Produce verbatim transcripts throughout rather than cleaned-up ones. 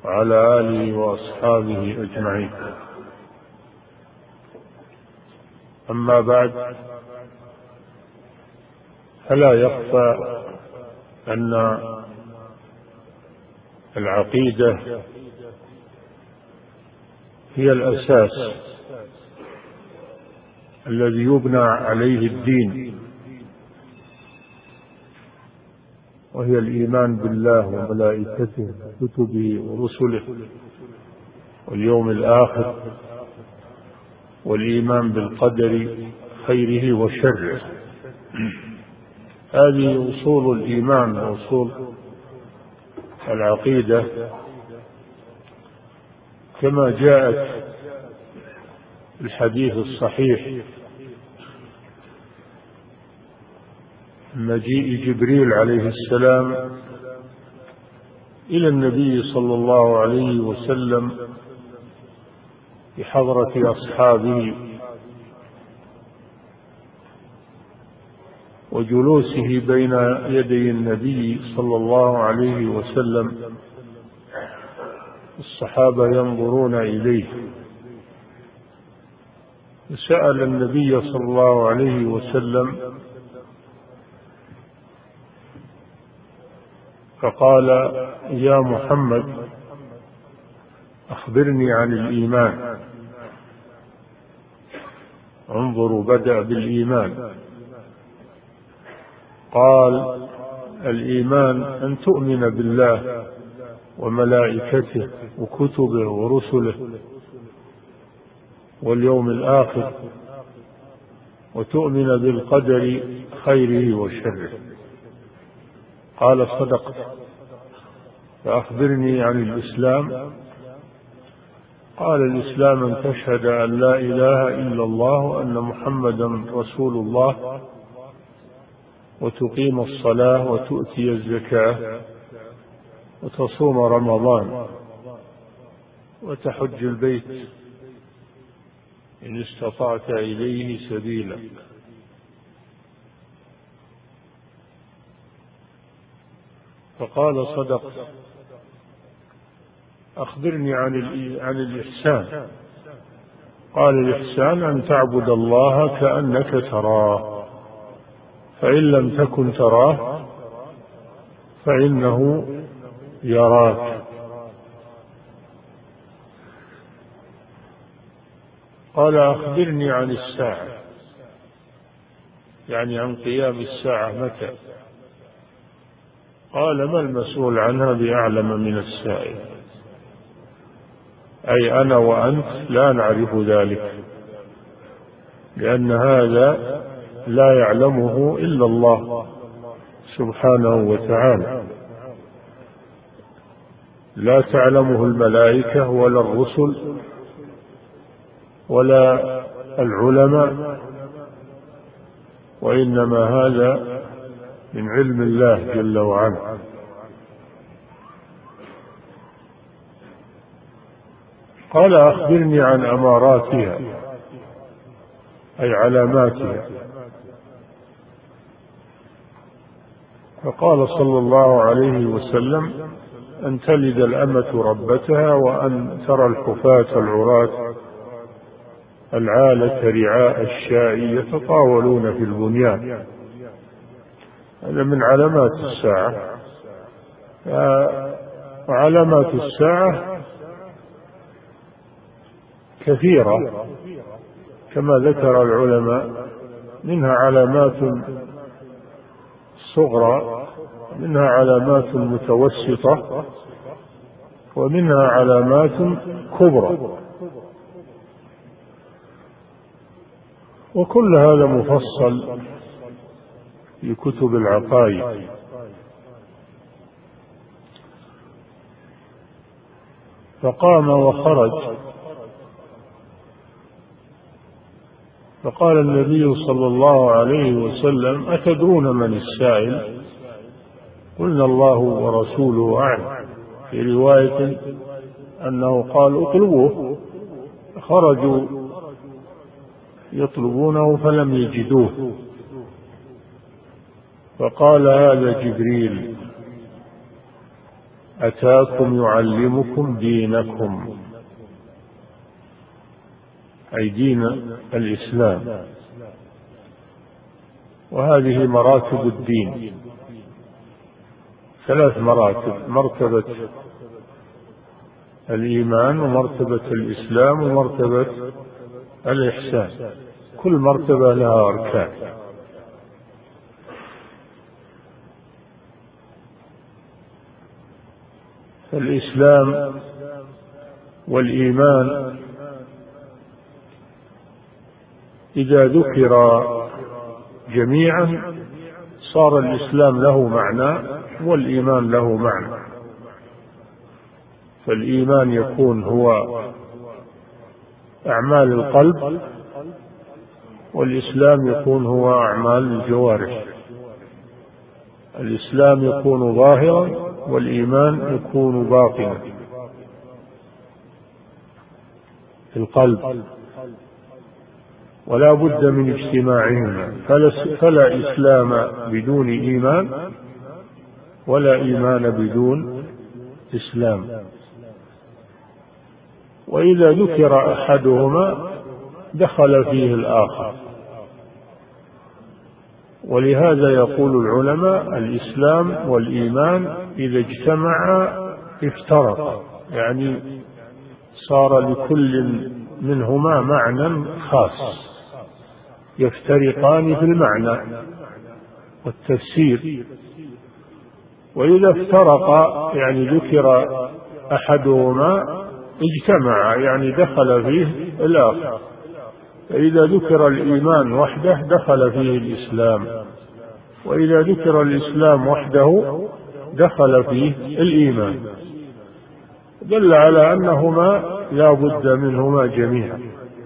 وعلى آله وأصحابه أجمعين. أما بعد، فلا يخفى أن العقيدة هي الأساس الذي يبنى عليه الدين، وهي الإيمان بالله وملائكته وكتبه ورسله واليوم الآخر، والإيمان بالقدر خيره وشره. هذه أصول الإيمان وأصول العقيدة كما جاءت الحديث الصحيح مجيء جبريل عليه السلام إلى النبي صلى الله عليه وسلم بحضرة أصحابه وجلوسه بين يدي النبي صلى الله عليه وسلم، الصحابة ينظرون إليه، سأل النبي صلى الله عليه وسلم فقال: يا محمد، أخبرني عن الإيمان. انظروا، بدأ بالإيمان. قال: الإيمان أن تؤمن بالله وملائكته وكتبه ورسله واليوم الآخر، وتؤمن بالقدر خيره وشره. قال: صدقت. فأخبرني عن الإسلام. قال: الإسلام أن تشهد أن لا إله إلا الله وأن محمدا رسول الله، وتقيم الصلاة وتؤتي الزكاة وتصوم رمضان وتحج البيت إن استطعت إليه سبيلا. فقال: صدقت. أخبرني عن عن الإحسان. قال: الإحسان أن تعبد الله كأنك تراه، فإن لم تكن تراه فإنه يراك. قال: أخبرني عن الساعة، يعني عن قيام الساعة متى؟ قال: ما المسؤول عنها بأعلم من السائل. أي أنا وأنت لا نعرف ذلك، لأن هذا لا يعلمه إلا الله سبحانه وتعالى، لا تعلمه الملائكة ولا الرسل ولا العلماء، وإنما هذا من علم الله جل وعلا. قال: أخبرني عن أماراتها، أي علاماتها. فقال صلى الله عليه وسلم: أن تلد الأمة ربتها، وأن ترى الحفاة العراة العالة رعاء الشاء يتطاولون في البنيان. هذا من علامات الساعة. وعلامات الساعة كثيرة كما ذكر العلماء، منها علامات صغرى، منها علامات متوسطة، ومنها علامات كبرى، وكل هذا مفصل في كتب العقائد. فقام وخرج، فقال النبي صلى الله عليه وسلم: أتدرون من السائل؟ قلنا: الله ورسوله أعلم. في رواية أنه قال: اطلبوه. خرجوا يطلبونه فلم يجدوه، فقال: هذا جبريل. أتاكم يعلمكم دينكم، أي دين الإسلام. وهذه مراتب الدين، ثلاث مراتب: مرتبة الإيمان، ومرتبة الإسلام، ومرتبة الإحسان. كل مرتبة لها أركان. الإسلام والإيمان إذا ذكر جميعا صار الإسلام له معنى والإيمان له معنى. فالإيمان يكون هو أعمال القلب، والإسلام يكون هو أعمال الجوارح. الإسلام يكون ظاهرا، والإيمان يكون باطنا في القلب، ولا بد من اجتماعهما. فلا إسلام بدون إيمان، ولا إيمان بدون إسلام. وإذا ذكر أحدهما دخل فيه الآخر. ولهذا يقول العلماء: الإسلام والإيمان إذا اجتمعا افترقا، يعني صار لكل منهما معنى خاص، يفترقان في المعنى والتفسير. وإذا افترقا يعني ذكر أحدهما اجتمع، يعني دخل فيه الآخر. فإذا ذكر الإيمان وحده دخل فيه الإسلام، وإذا ذكر الإسلام وحده دخل فيه الإيمان. دل على أنهما لا بد منهما جميعا،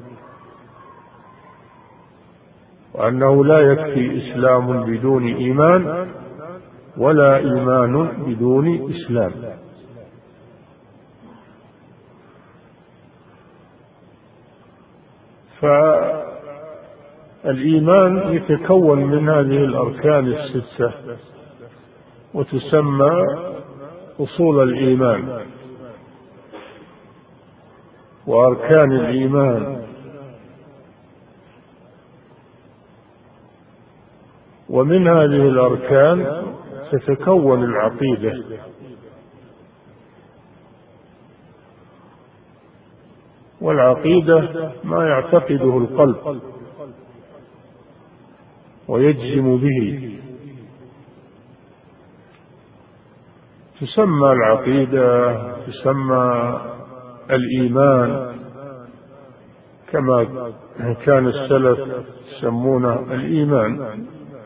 وأنه لا يكفي إسلام بدون إيمان، ولا إيمان بدون إسلام. فالإيمان يتكون من هذه الأركان الستة، وتسمى أصول الإيمان. وأركان الإيمان، ومن هذه الأركان تتكون العقيدة. والعقيدة ما يعتقده القلب ويجزم به، تسمى العقيدة، تسمى الإيمان، كما كان السلف يسمونه الإيمان.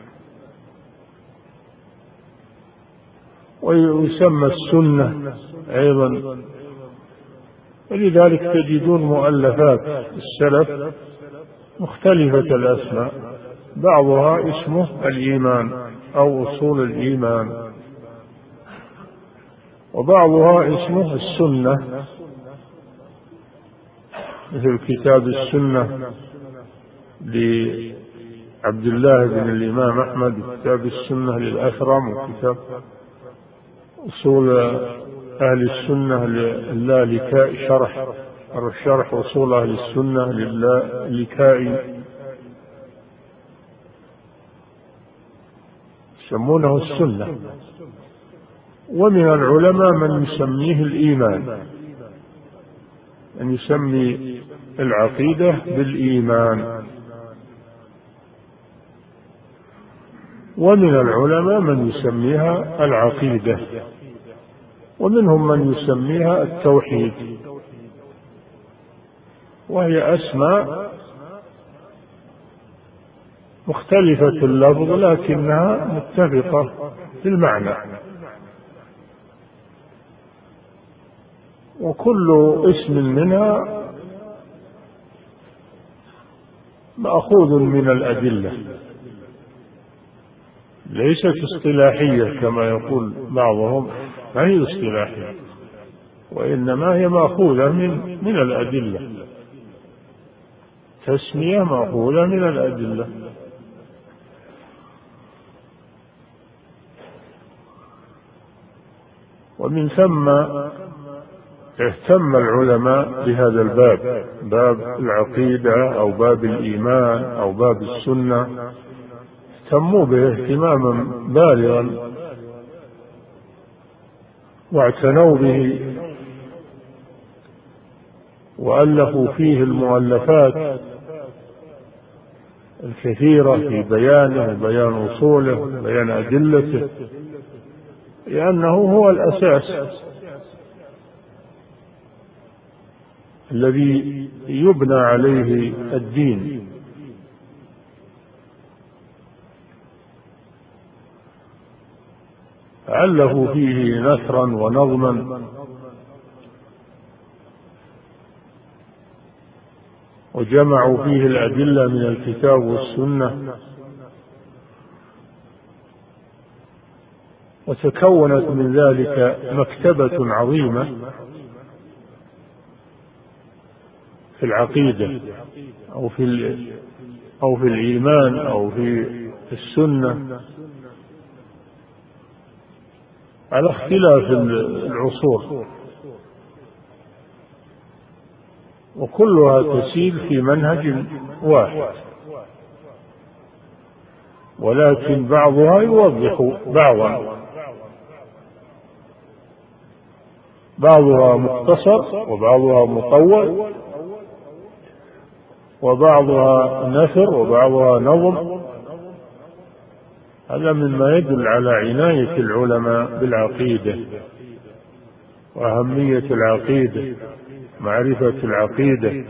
ويسمى السنة أيضا. ولذلك تجدون مؤلفات السلف مختلفة الأسماء، بعضها اسمه الإيمان أو أصول الإيمان، وبعضها اسمه السنة، مثل كتاب السنة لعبد الله بن الإمام أحمد، وكتاب السنة للأثرم، وكتاب أصول أهل السنة للالكائي، شرح شرح أصول أهل السنة للالكائي، يسمونه السنة. ومن العلماء من يسميه الإيمان، أن يسمي العقيدة بالإيمان. ومن العلماء من يسميها العقيدة، ومنهم من يسميها التوحيد. وهي أسماء مختلفة اللفظ لكنها متفقة في المعنى. وكل اسم منها مأخوذ من الأدلة، ليست اصطلاحية كما يقول بعضهم، ما هي اصطلاحية، وإنما هي مأخوذة من من الأدلة، تسمية مأخوذة من الأدلة. ومن ثم اهتم العلماء بهذا الباب، باب العقيدة أو باب الإيمان أو باب السنة، اهتموا به اهتماما بالغا واعتنوا به وألفوا فيه المؤلفات الكثيرة في بيانه وبيان أصوله وبيان أدلته، لأنه هو الأساس الذي يبنى عليه الدين. ألفوا فيه نثرا ونظما وجمعوا فيه الأدلة من الكتاب والسنة، وتكونت من ذلك مكتبة عظيمة في العقيدة أو في أو في الإيمان أو في السنة على اختلاف العصور، وكلها تسير في منهج واحد، ولكن بعضها يوضح بعضا، بعضها مختصر وبعضها مطول وبعضها نثر وبعضها نظم. هذا مما يدل على عناية العلماء بالعقيدة وأهمية العقيدة، معرفة العقيدة.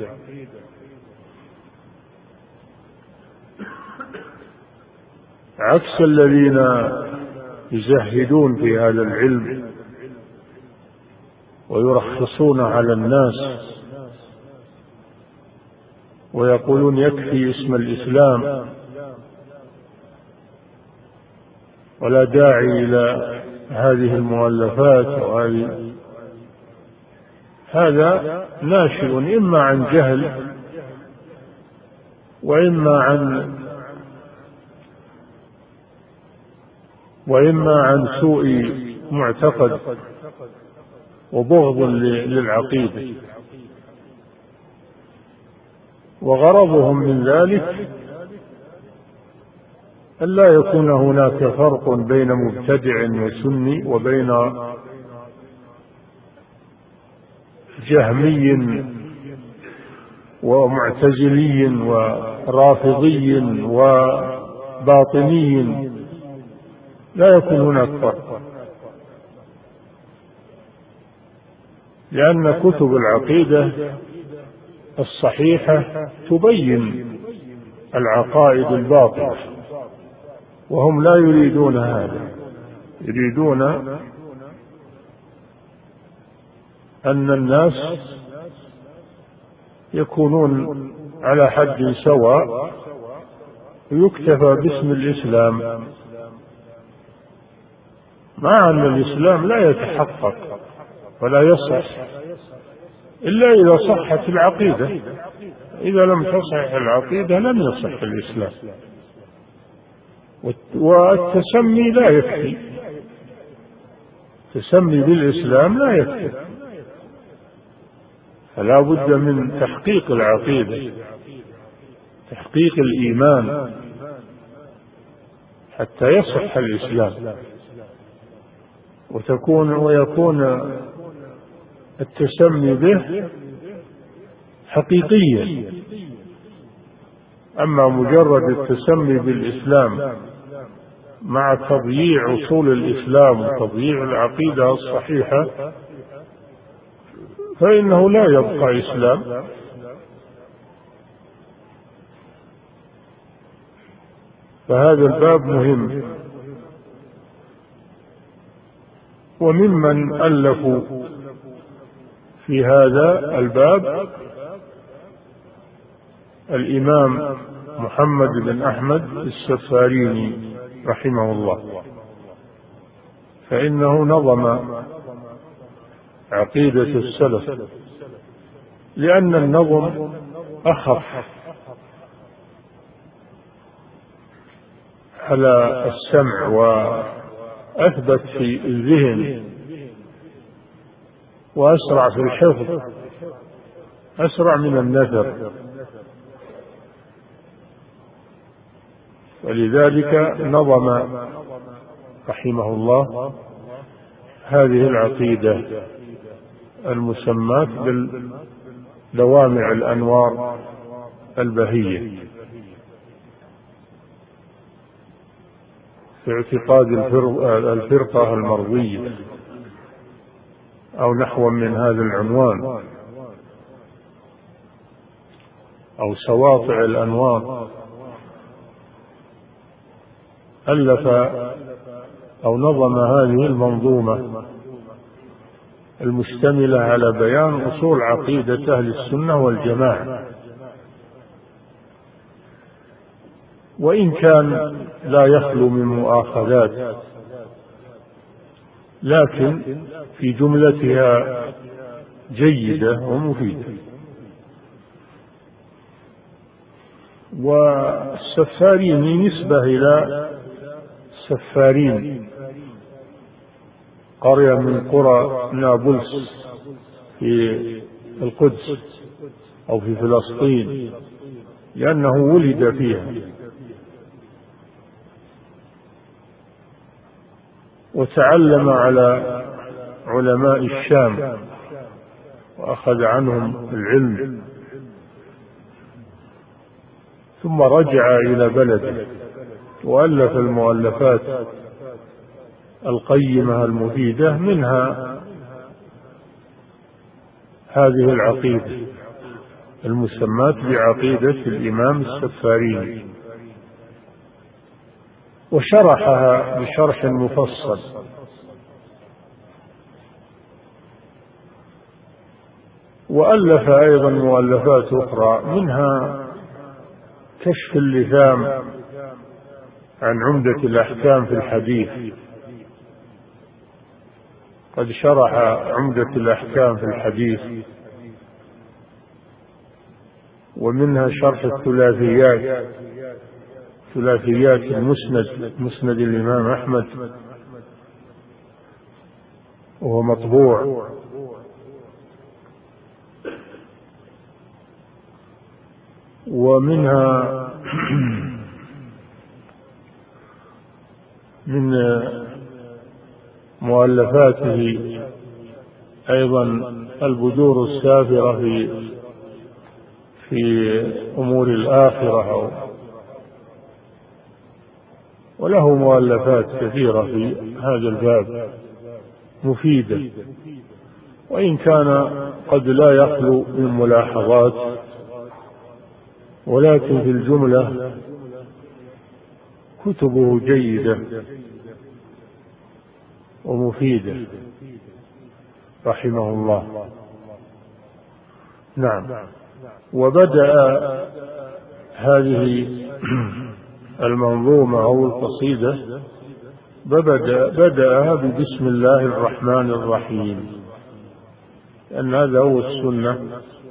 عكس الذين يزهدون في هذا العلم ويرخصون على الناس ويقولون يكفي اسم الإسلام ولا داعي إلى هذه المؤلفات وهذه، هذا ناشئ إما عن جهل وإما عن وإما عن سوء معتقد وبغض للعقيدة، وغرضهم من ذلك أن لا يكون هناك فرق بين مبتدع وسني وبين جهمي ومعتزلي ورافضي وباطني، لا يكون هناك فرق، لأن كتب العقيدة الصحيحة تبين العقائد الباطلة، وهم لا يريدون هذا، يريدون أن الناس يكونون على حد سواء ويكتفى باسم الإسلام، مع أن الإسلام لا يتحقق ولا يصح إلا إذا صحت العقيدة. إذا لم تصح العقيدة لم يصح الإسلام، والتسمي لا يكفي، التسمي بالإسلام لا يكفي، فلا بد من تحقيق العقيدة، تحقيق الإيمان حتى يصح الإسلام وتكون ويكون التسمي به حقيقيا. أما مجرد التسمي بالإسلام مع تضييع أصول الإسلام وتضييع العقيدة الصحيحة فإنه لا يبقى إسلام. فهذا الباب مهم. وممن ألفوا في هذا الباب الإمام محمد بن أحمد السفاريني رحمه الله، فإنه نظم عقيدة السلف، لأن النظم أخف على السمع وأثبت في الذهن وأسرع في الحفظ، أسرع من النثر. ولذلك نظم رحمه الله هذه العقيدة المسماة باللوامع الأنوار البهية في اعتقاد الفرقة المرضية، أو نحو من هذا العنوان، أو سواطع الأنوار. ألف أو نظم هذه المنظومة المشتملة على بيان أصول عقيدة أهل السنة والجماعة، وإن كان لا يخلو من مؤاخذات، لكن في جملتها جيدة ومفيدة. والسفارين نسبة إلى سفارين، قرية من قرى نابلس في القدس أو في فلسطين، لأنه ولد فيها وتعلم على علماء الشام وأخذ عنهم العلم، ثم رجع إلى بلده وألف المؤلفات القيمة المفيدة، منها هذه العقيدة المسماة بعقيدة الإمام السفاريني، وشرحها بشرح مفصل. وألف أيضا مؤلفات أخرى، منها كشف اللثام عن عمدة الأحكام في الحديث، قد شرح عمدة الأحكام في الحديث. ومنها شرح الثلاثيات، ثلاثيات المسند، مسند الإمام أحمد، وهو مطبوع. ومنها من مؤلفاته أيضا البدور السافرة في في أمور الآخرة، وله مؤلفات كثيرة في هذا الباب مفيدة، وإن كان قد لا يخلو من ملاحظات، ولكن في الجملة كتبه جيدة ومفيدة رحمه الله. نعم. وبدأ هذه المنظومة أو القصيدة بدأ بدأها ببسم الله الرحمن الرحيم، لأن هذا هو السنة،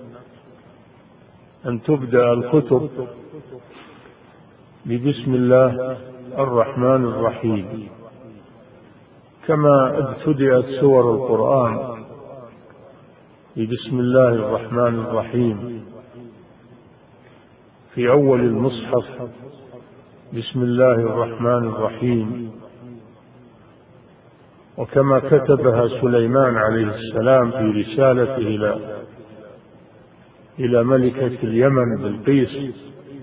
أن تبدأ الكتب ببسم الله الرحمن الرحيم، كما ابتدأت سور القرآن ببسم الله الرحمن الرحيم في أول المصحف، بسم الله الرحمن الرحيم، وكما كتبها سليمان عليه السلام في رسالته إلى إلى ملكة اليمن بلقيس،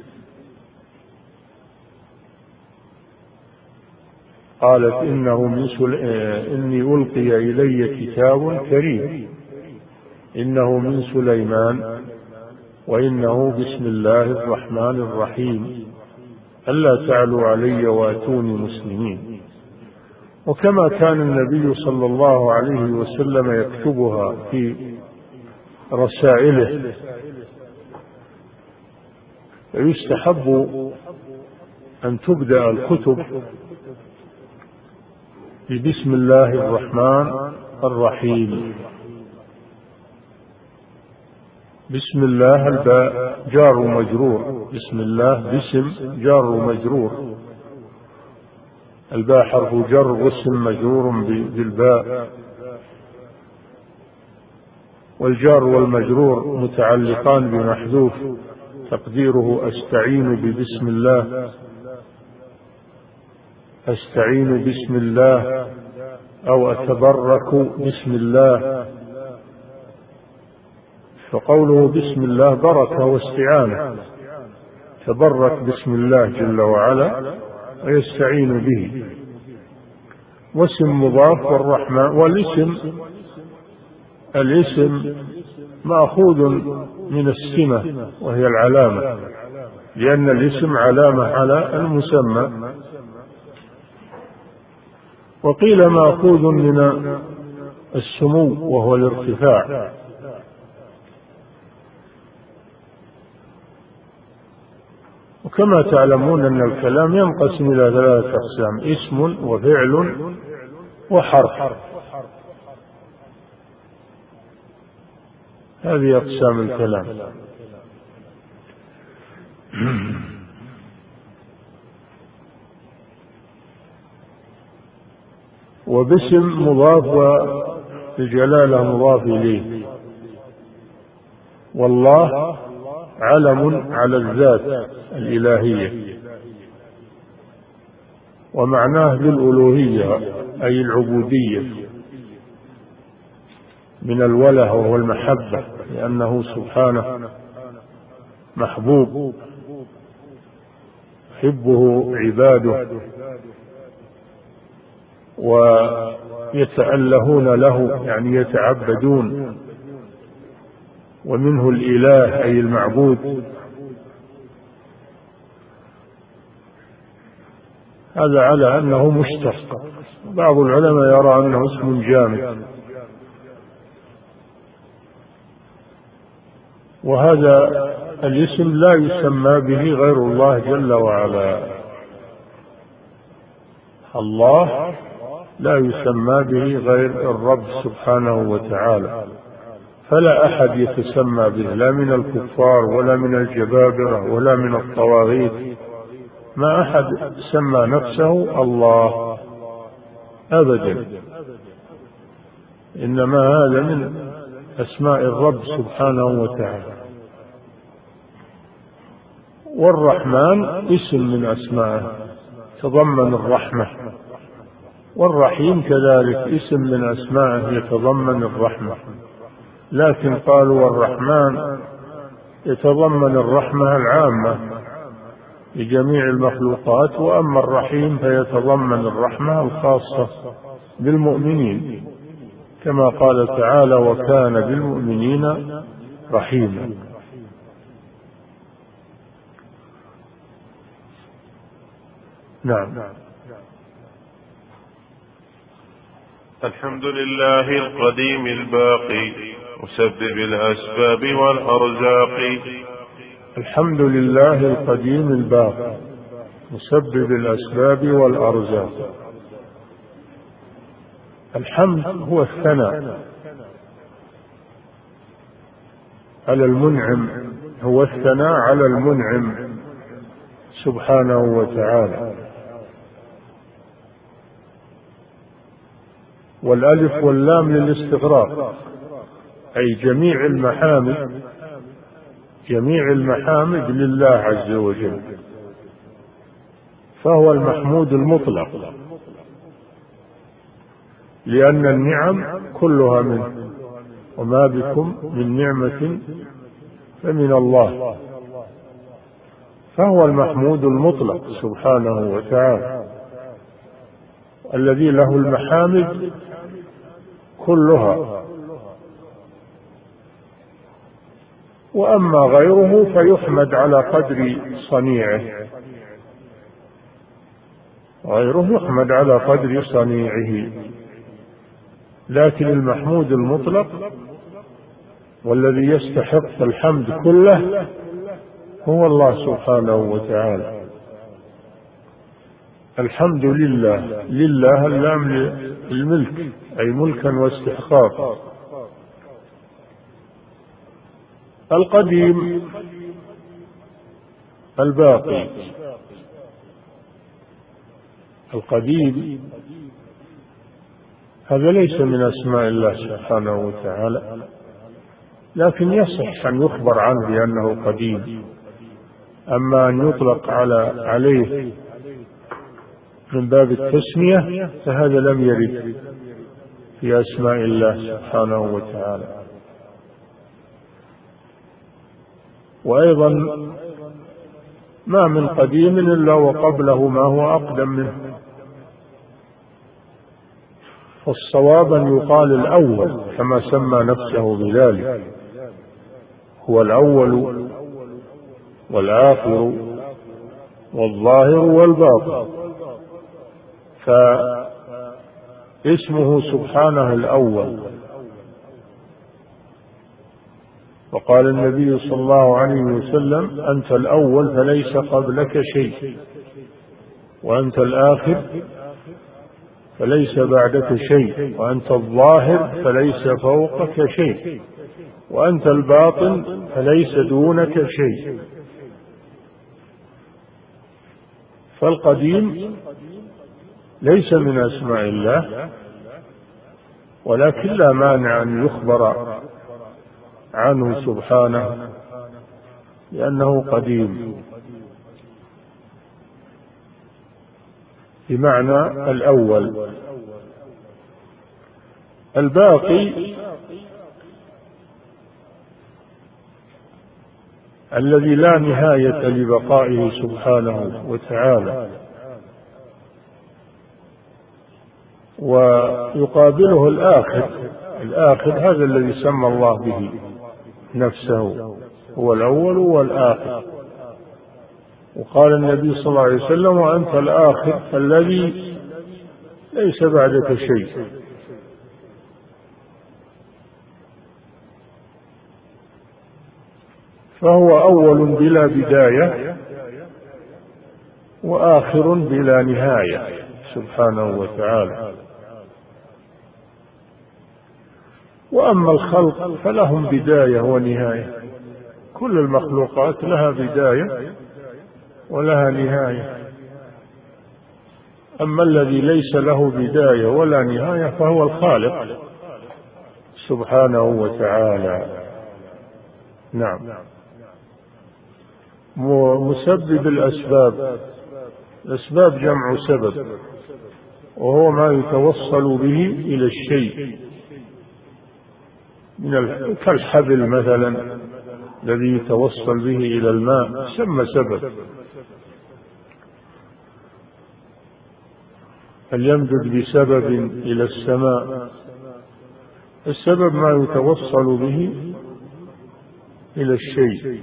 قالت إنه من سل... إني ألقي إلي كتاب كريم إنه من سليمان وإنه بسم الله الرحمن الرحيم ألا تعلوا علي وأتوني مسلمين. وكما كان النبي صلى الله عليه وسلم يكتبها في رسائله، فيستحب أن تبدأ الكتب ببسم الله الرحمن الرحيم. بسم الله الباء جار مجرور، بسم الله باسم جار مجرور، الباء حرف جر، واسم مجرور بالباء. والجار والمجرور متعلقان بمحذوف تقديره أستعين ببسم الله، أستعين بسم الله، أو أتبرك بسم الله. فقوله بسم الله بركة واستعانة، تبرك بسم الله جل وعلا ويستعين به. واسم مضاف والرحمن، والاسم الاسم مأخوذ من السمة وهي العلامة، لأن الاسم علامة على المسمى. وقيل مأخوذ من السمو وهو الارتفاع. وكما تعلمون أن الكلام ينقسم إلى ثلاثة أقسام: اسم وفعل وحرف. هذه أقسام الكلام. وباسم مضاف والجلالة مضاف إليه. والله علم على الذات الإلهية، ومعناه بالألوهية أي العبودية، من الوله وهو المحبة، لأنه سبحانه محبوب يحبه عباده ويتألهون له، يعني يتعبدون. ومنه الإله أي المعبود. هذا على أنه مشتق. بعض العلماء يرى أنه اسم جامد، وهذا الاسم لا يسمى به غير الله جل وعلا. الله لا يسمى به غير الرب سبحانه وتعالى، فلا أحد يتسمى به، لا من الكفار ولا من الجبابرة ولا من الطواغيت. ما أحد سمى نفسه الله أبدا، إنما هذا من أسماء الرب سبحانه وتعالى. والرحمن اسم من أسمائه تضمن الرحمة، والرحيم كذلك اسم من أسمائه يتضمن الرحمة، لكن قالوا والرحمن يتضمن الرحمة العامة لجميع المخلوقات، وأما الرحيم فيتضمن الرحمة الخاصة بالمؤمنين، كما قال تعالى: وكان بالمؤمنين رحيما. نعم. الحمد لله القديم الباقي مسبب الأسباب والأرزاق. الحمد لله القديم الباقي مسبب الأسباب والأرزاق. الحمد هو الثناء على المنعم، هو الثناء على المنعم سبحانه وتعالى. والألف واللام للاستغراق، أي جميع المحامد، جميع المحامد لله عز وجل، فهو المحمود المطلق، لأن النعم كلها منه، وما بكم من نعمة فمن الله، فهو المحمود المطلق سبحانه وتعالى، الذي له المحامد كلها. وأما غيره فيحمد على قدر صنيعه، غيره يحمد على قدر صنيعه، لكن المحمود المطلق والذي يستحق الحمد كله هو الله سبحانه وتعالى. الحمد لله، لله اللام للملك، أي ملكا واستحقاقا. القديم الباقي، القديم هذا ليس من أسماء الله سبحانه وتعالى، لكن يصح أن يخبر عنه بأنه قديم. أما أن يطلق على عليه من باب التسمية فهذا لم يرد في أسماء الله سبحانه وتعالى. وأيضا ما من قديم إلا وقبله ما هو أقدم منه، فالصواب أن يقال الأول كما سمى نفسه بذلك، هو الأول والآخر والظاهر والباطن، فاسمه سبحانه الأول. وقال النبي صلى الله عليه وسلم: أنت الأول فليس قبلك شيء، وأنت الآخر فليس بعدك شيء، وأنت الظاهر فليس فوقك شيء، وأنت الباطن فليس دونك شيء. فالقديم ليس من أسماء الله، ولكن لا مانع أن يخبر عنه سبحانه لأنه قديم بمعنى الأول. الباقي الذي لا نهاية لبقائه سبحانه وتعالى، ويقابله الآخر. الآخر هذا الذي سمى الله به نفسه، هو الأول والآخر. وقال النبي صلى الله عليه وسلم: وأنت الآخر الذي ليس بعدك شيء. فهو أول بلا بداية وآخر بلا نهاية سبحانه وتعالى. وأما الخلق فلهم بداية ونهاية، كل المخلوقات لها بداية ولها نهاية. أما الذي ليس له بداية ولا نهاية فهو الخالق سبحانه وتعالى. نعم. مسبب الأسباب، الأسباب جمع سبب، وهو ما يتوصل به إلى الشيء، من كالحبل مثلا الذي يتوصل به إلى الماء سمى سبب. فليمدد بسبب إلى السماء، السبب ما يتوصل به إلى الشيء.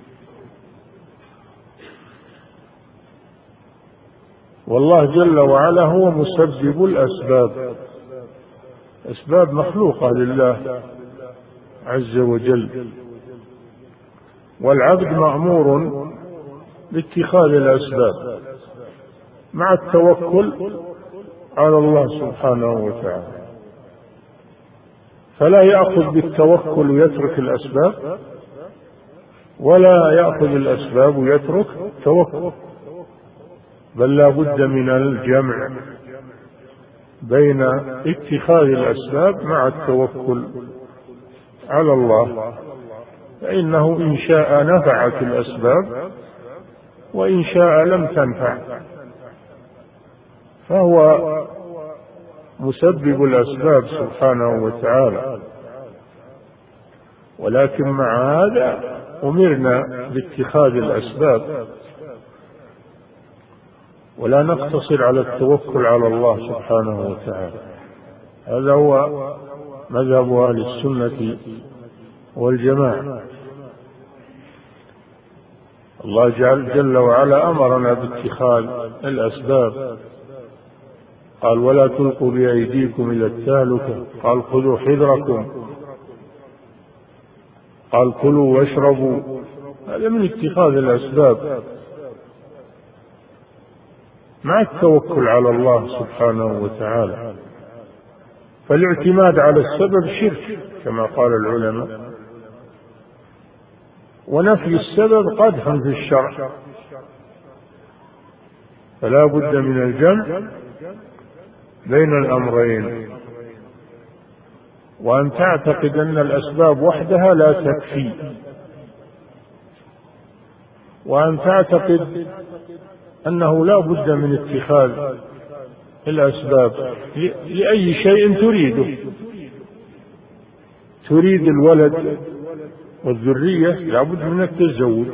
والله جل وعلا هو مسبب الأسباب، أسباب مخلوقة لله عز وجل، والعبد مأمور باتخاذ الأسباب مع التوكل على الله سبحانه وتعالى. فلا يأخذ بالتوكل ويترك الأسباب، ولا يأخذ الأسباب ويترك التوكل، بل لا بد من الجمع بين اتخاذ الأسباب مع التوكل على الله، فإنه إن شاء نفعت الأسباب وإن شاء لم تنفع، فهو مسبب الأسباب سبحانه وتعالى. ولكن مع هذا أمرنا باتخاذ الأسباب، ولا نقتصر على التوكل على الله سبحانه وتعالى. هذا هو مذهب أهل السنة والجماعة. الله جل وعلا أمرنا باتخاذ الأسباب، قال: ولا تلقوا بأيديكم إلى التهلكة، قال: خذوا حذركم، قال: كلوا واشربوا. هذا من اتخاذ الأسباب مع التوكل على الله سبحانه وتعالى. فالاعتماد على السبب شرك كما قال العلماء، ونفي السبب قدح في الشرع، فلا بد من الجمع بين الأمرين. وأن تعتقد أن الأسباب وحدها لا تكفي، وأن تعتقد أنه لا بد من اتخاذ الأسباب لأي شيء تريده. تريد الولد والذرية لا بد من التزوج،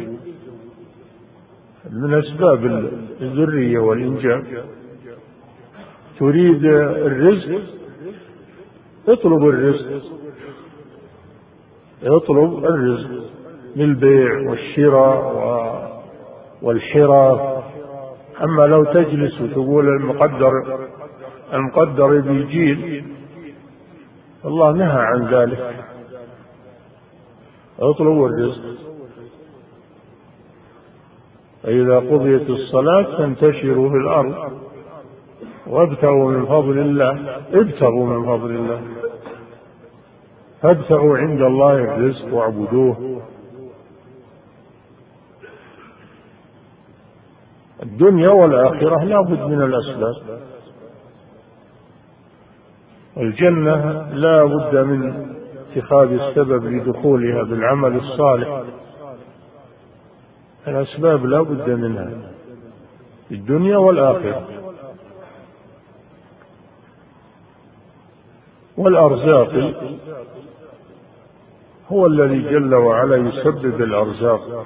من أسباب الذرية والإنجاب. تريد الرزق، اطلب الرزق، اطلب الرزق بالبيع والشراء والحراث. أما لو تجلس وتقول المقدر المقدر بيجيل، الله نهى عن ذلك. اطلبوا الرزق. فإذا قضيت الصلاة فانتشروا في الأرض وابتغوا من فضل الله. ابتغوا من فضل الله، فابتغوا عند الله الرزق واعبدوه. الدنيا والآخرة لا بد من الأسباب. الجنة لا بد من اتخاذ السبب لدخولها بالعمل الصالح. الأسباب لا بد منها في الدنيا والآخرة. والأرزاق هو الذي جل وعلا يسبب الأرزاق،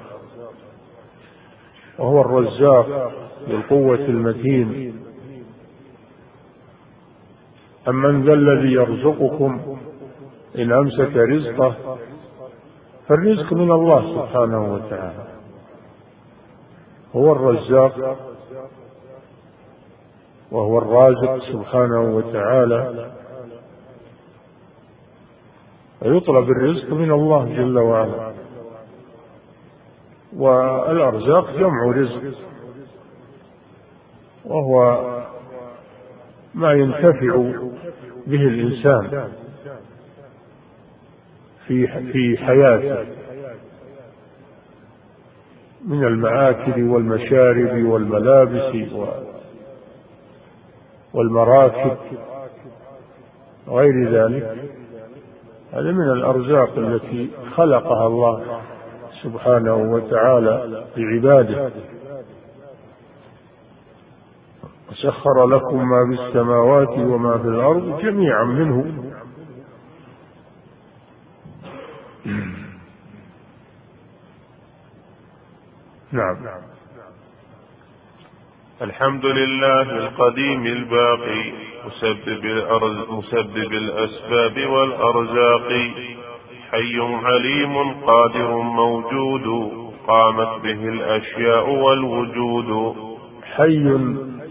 وهو الرزاق بالقوة المتين. أمن ذا الذي يرزقكم إن أمسك رزقه، فالرزق من الله سبحانه وتعالى. هو الرزاق وهو الرازق سبحانه وتعالى، ويطلب الرزق من الله جل وعلا. والأرزاق جمع رزق، وهو ما ينتفع به الإنسان في في حياته من المآكل والمشارب والملابس والمراكب وغير ذلك. هذا من الأرزاق التي خلقها الله سبحانه وتعالى لعباده. وسخر لكم ما في السماوات وما في الأرض جميعا منه. نعم. الحمد لله القديم الباقي مسبب الأرز مسبب الأسباب والأرزاق، حي عليم قادر موجود قامت به الأشياء والوجود. حي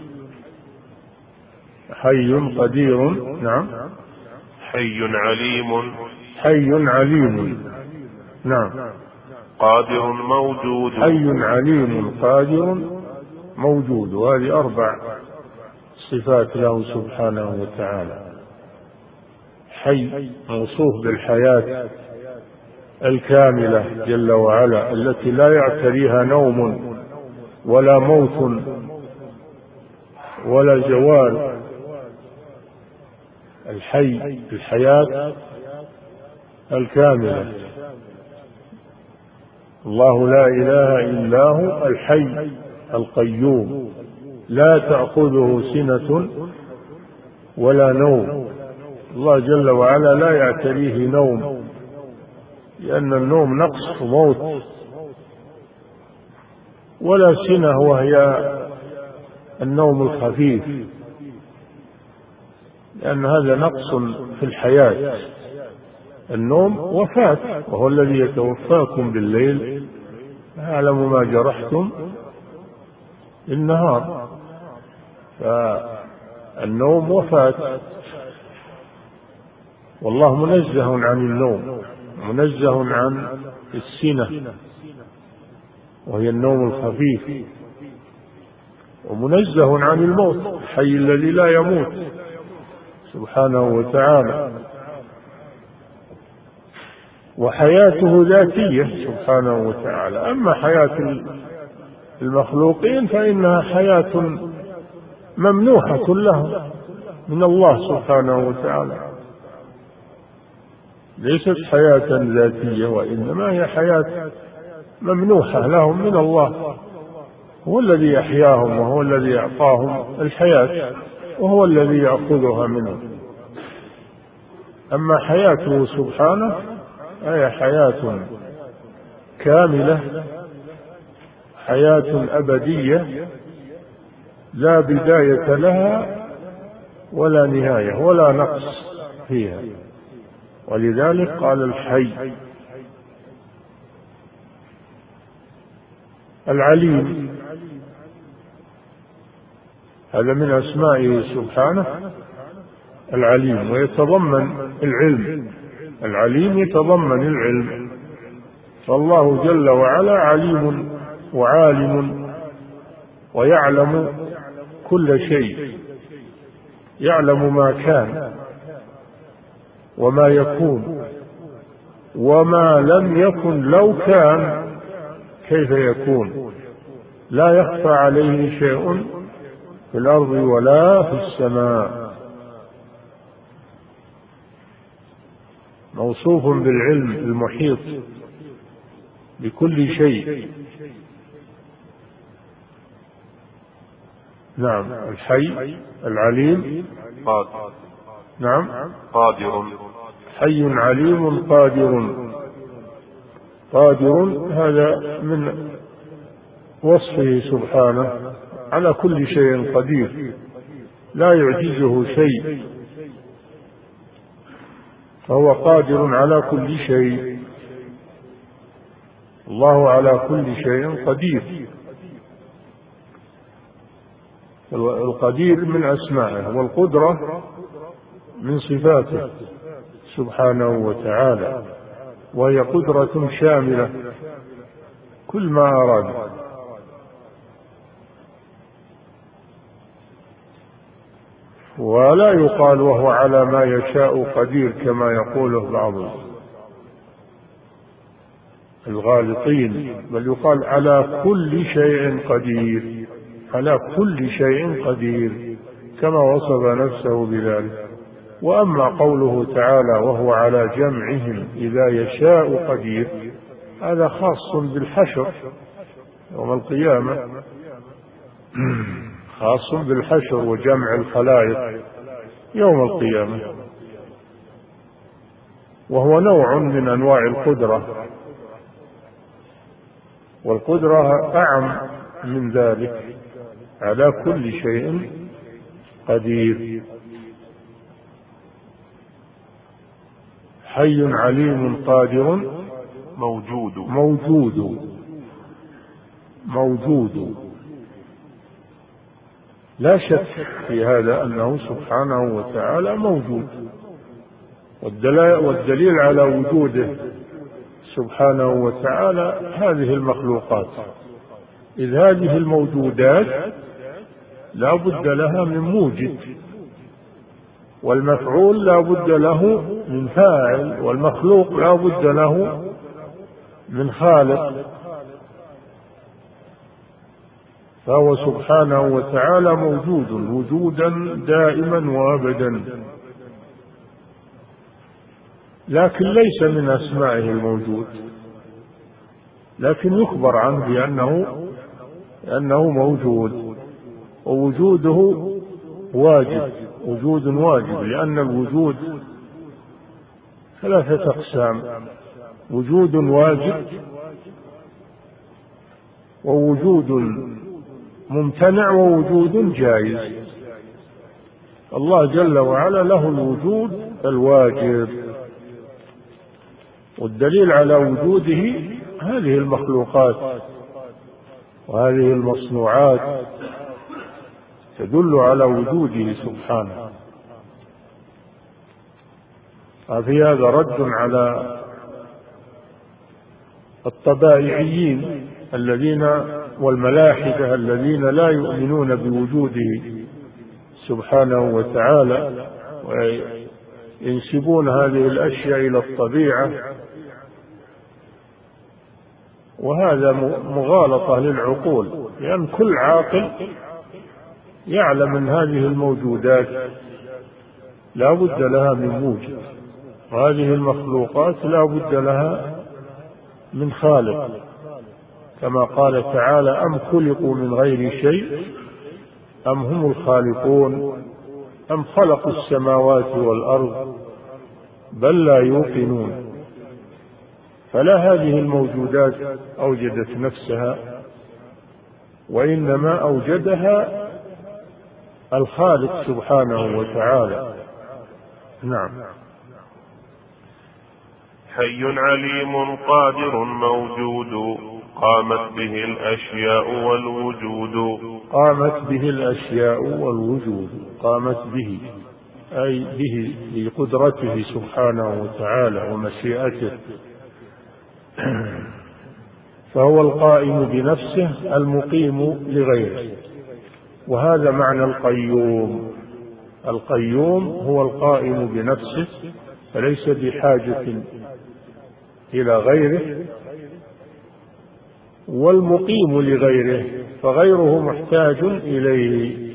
حي قدير. نعم. حي عليم. حي عليم. نعم. قادر موجود. حي عليم قادر موجود، وهذه أربع صفات له سبحانه وتعالى. حي موصوف بالحياة الكاملة جل وعلا، التي لا يعتريها نوم ولا موت ولا زوال. الحي الحياة الكاملة. الله لا إله إلا هو الحي القيوم، لا تأخذه سنة ولا نوم. الله جل وعلا لا يعتريه نوم، لأن النوم نقص وموت، ولا سنة وهي النوم الخفيف، لأن هذا نقص في الحياة. النوم وفاة، وهو الذي يتوفاكم بالليل يعلم ما جرحتم بالنهار. فالنوم وفاة، والله منزه عن النوم، منزه عن السنة وهي النوم الخفيف، ومنزه عن الموت الحي الذي لا يموت سبحانه وتعالى. وحياته ذاتية سبحانه وتعالى. أما حياة المخلوقين فإنها حياة ممنوحة لهم من الله سبحانه وتعالى. ليست حياة ذاتية، وإنما هي حياة ممنوحة لهم من الله، هو الذي يحياهم وهو الذي أعطاهم الحياة وهو الذي يأخذها منهم. أما حياته سبحانه هي حياة كاملة، حياة أبدية لا بداية لها ولا نهاية ولا نقص فيها، ولذلك قال الحي. العليم هذا من أسمائه سبحانه العليم، ويتضمن العلم. العليم يتضمن العلم، فالله جل وعلا عليم وعالم ويعلم كل شيء، يعلم ما كان وما يكون وما لم يكن لو كان كيف يكون، لا يخفى عليه شيء في الأرض ولا في السماء، موصوف بالعلم المحيط بكل شيء. نعم، الحي العليم قادر. نعم، قادر. حي عليم قادر. قادر هذا من وصفه سبحانه على كل شيء قدير، لا يعجزه شيء، فهو قادر على كل شيء. الله على كل شيء قدير. القدير من أسمائه، والقدرة من صفاته سبحانه وتعالى، وهي قدرة شاملة كل ما أراد. ولا يقال وهو على ما يشاء قدير كما يقوله بعض الغالطين، بل يقال على كل شيء قدير، على كل شيء قدير كما وصف نفسه بذلك. وأما قوله تعالى وهو على جمعهم إذا يشاء قدير، هذا خاص بالحشر يوم القيامة، خاص بالحشر وجمع الخلائق يوم القيامة، وهو نوع من أنواع القدرة، والقدرة أعم من ذلك، على كل شيء قدير. حي عليم قادر موجود. موجود موجود لا شك في هذا أنه سبحانه وتعالى موجود، والدليل على وجوده سبحانه وتعالى هذه المخلوقات، إذ هذه الموجودات لا بد لها من موجد، والمفعول لا بد له من فاعل، والمخلوق لا بد له من خالق، فهو سبحانه وتعالى موجود وجودا دائما وابدا، لكن ليس من أسمائه الموجود، لكن يخبر عنه بأنه أنه موجود، ووجوده واجب، وجود واجب، لأن الوجود ثلاثة أقسام: وجود واجب، ووجود ممتنع، ووجود جائز. الله جل وعلا له الوجود الواجب، والدليل على وجوده هذه المخلوقات وهذه المصنوعات تدل على وجوده سبحانه. ففي هذا رد على الطبائعيين الذين والملاحدة الذين لا يؤمنون بوجوده سبحانه وتعالى، وينسبون هذه الأشياء إلى الطبيعة، وهذا مغالطة للعقول، لأن كل عاقل يعلم أن هذه الموجودات لا بد لها من موجد، هذه المخلوقات لا بد لها من خالق، كما قال تعالى: أم خلقوا من غير شيء أم هم الخالقون أم خلقوا السماوات والأرض بل لا يوقنون. فلا هذه الموجودات أوجدت نفسها، وإنما أوجدها الخالق سبحانه وتعالى. نعم. حي عليم قادر موجود قامت به الأشياء والوجود. قامت به الأشياء والوجود، قامت به أي به بقدرته سبحانه وتعالى ومشيئته، فهو القائم بنفسه المقيم لغيره، وهذا معنى القيوم. القيوم هو القائم بنفسه فليس بحاجة إلى غيره، والمقيم لغيره فغيره محتاج إليه،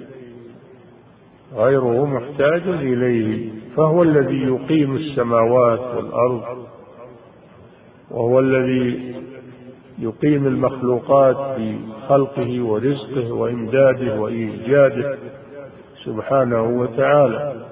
غيره محتاج إليه، فهو الذي يقيم السماوات والأرض، وهو الذي يقيم المخلوقات بخلقه ورزقه وإمداده وإيجاده سبحانه وتعالى.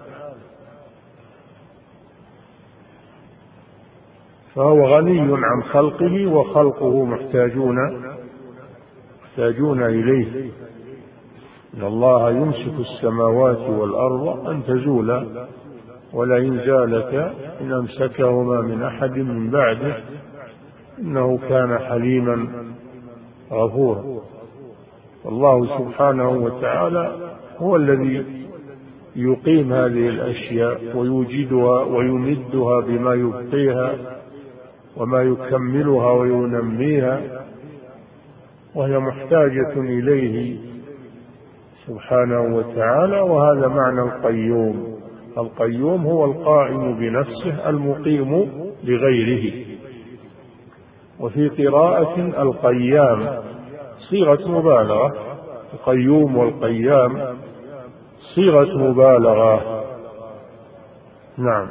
فهو غني عن خلقه، وخلقه محتاجون محتاجون إليه. إن الله يمسك السماوات والأرض أن تزولا ولئن زالتا إن أمسكهما من أحد من بعده إنه كان حليما غفورا. الله سبحانه وتعالى هو الذي يقيم هذه الأشياء ويوجدها ويمدها بما يبقيها وما يكملها وينميها، وهي محتاجة إليه سبحانه وتعالى. وهذا معنى القيوم. القيوم هو القائم بنفسه المقيم لغيره. وفي قراءة القيام صيغة مبالغة، القيوم والقيام صيغة مبالغة. نعم.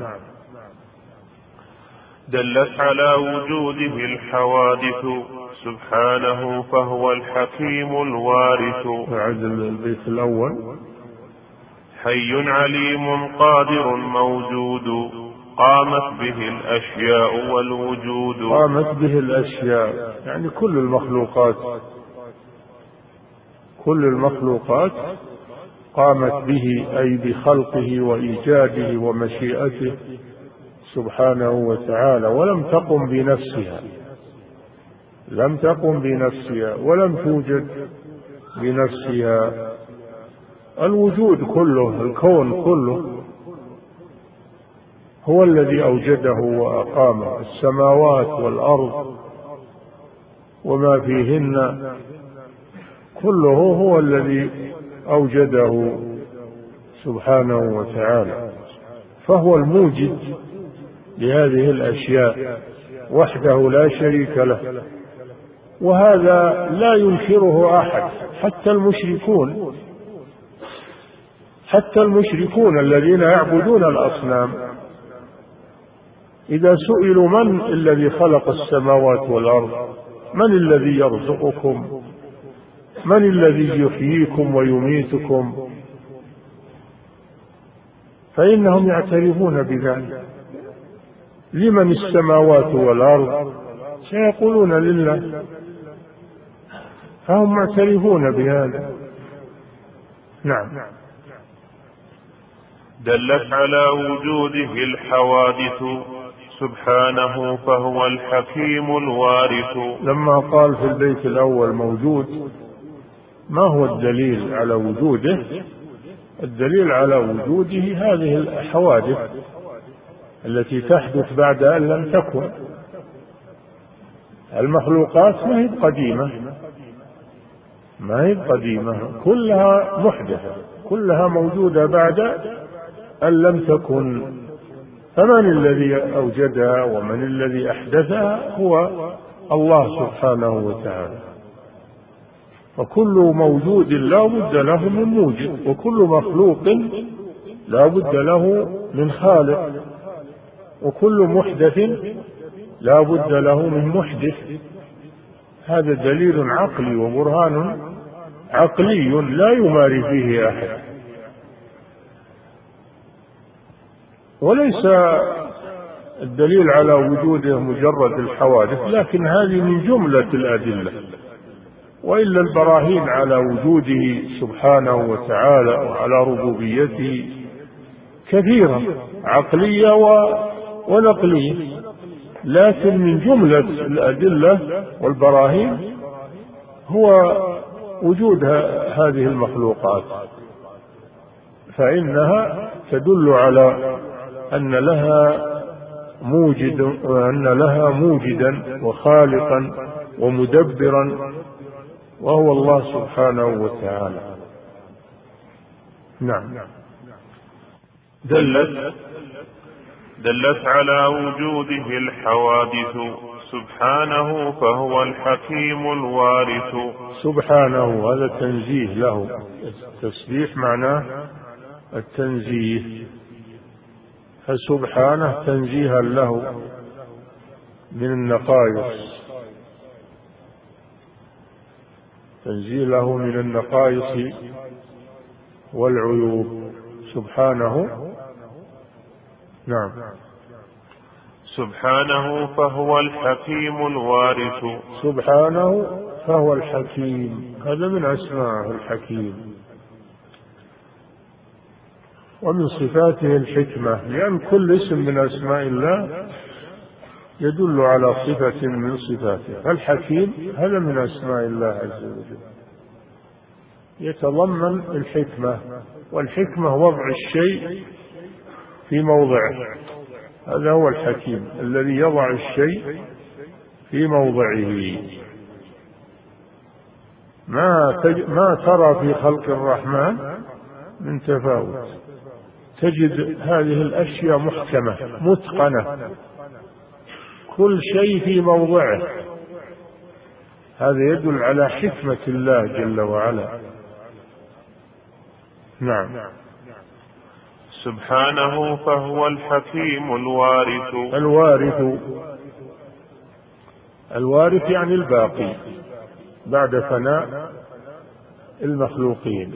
دلت على وجوده الحوادث سبحانه فهو الحكيم الوارث. أعد البيت الأول. حي عليم قادر موجود قامت به الأشياء والوجود. قامت به الأشياء يعني كل المخلوقات، كل المخلوقات قامت به، أي بخلقه وإيجاده ومشيئته سبحانه وتعالى، ولم تقم بنفسها، لم تقم بنفسها ولم توجد بنفسها. الوجود كله، الكون كله هو الذي أوجده وأقامه، السماوات والأرض وما فيهن كله هو الذي أوجده سبحانه وتعالى، فهو الموجد لهذه الأشياء وحده لا شريك له. وهذا لا ينكره أحد، حتى المشركون، حتى المشركون الذين يعبدون الأصنام إذا سئلوا من الذي خلق السماوات والأرض، من الذي يرزقكم، من الذي يحييكم ويميتكم، فإنهم يعترفون بذلك. لمن السماوات والأرض؟ سيقولون لله، فهم معترفون بهذا. نعم. دلت على وجوده الحوادث سبحانه فهو الحكيم الوارث. لما قال في البيت الأول موجود، ما هو الدليل على وجوده؟ الدليل على وجوده هذه الحوادث التي تحدث بعد أن لم تكن. المخلوقات ما هي قديمة، ما هي قديمة، كلها محدثة، كلها موجودة بعد أن لم تكن. فمن الذي أوجدها ومن الذي أحدثها؟ هو الله سبحانه وتعالى. وكل موجود لا بد له من موجد، وكل مخلوق لا بد له من خالق. وكل محدث لا بد له من محدث. هذا دليل عقلي وبرهان عقلي لا يماري فيه أحد. وليس الدليل على وجوده مجرد الحوادث، لكن هذه من جملة الأدلة، وإلا البراهين على وجوده سبحانه وتعالى وعلى ربوبيته كثيرة عقلية ونقلية، لكن من جملة الأدلة والبراهين هو وجود هذه المخلوقات، فإنها تدل على أن لها موجد وأن لها موجدا وخالقا ومدبرا، وهو الله سبحانه وتعالى. نعم. دلت دلت على وجوده الحوادث سبحانه فهو الحكيم الوارث. سبحانه هذا تنزيه له، التسبيح معناه التنزيه، فسبحانه تنزيها له من النقائص، تنزيه له من النقائص والعيوب سبحانه. نعم. سبحانه فهو الحكيم الوارث. سبحانه فهو الحكيم، هذا من أسماءه الحكيم، ومن صفاته الحكمة، لأن كل اسم من أسماء الله يدل على صفة من صفاته. الحكيم هذا من أسماء الله عز وجل، يتضمن الحكمة، والحكمة وضع الشيء في موضعه، هذا هو الحكيم الذي يضع الشيء في موضعه. ما ما ترى في خلق الرحمن من تفاوت، تجد هذه الأشياء محكمة متقنة، كل شيء في موضعه، هذا يدل على حكمة الله جل وعلا. نعم. سبحانه فهو الحكيم الوارث. الوارث، الوارث يعني الباقي بعد فناء المخلوقين،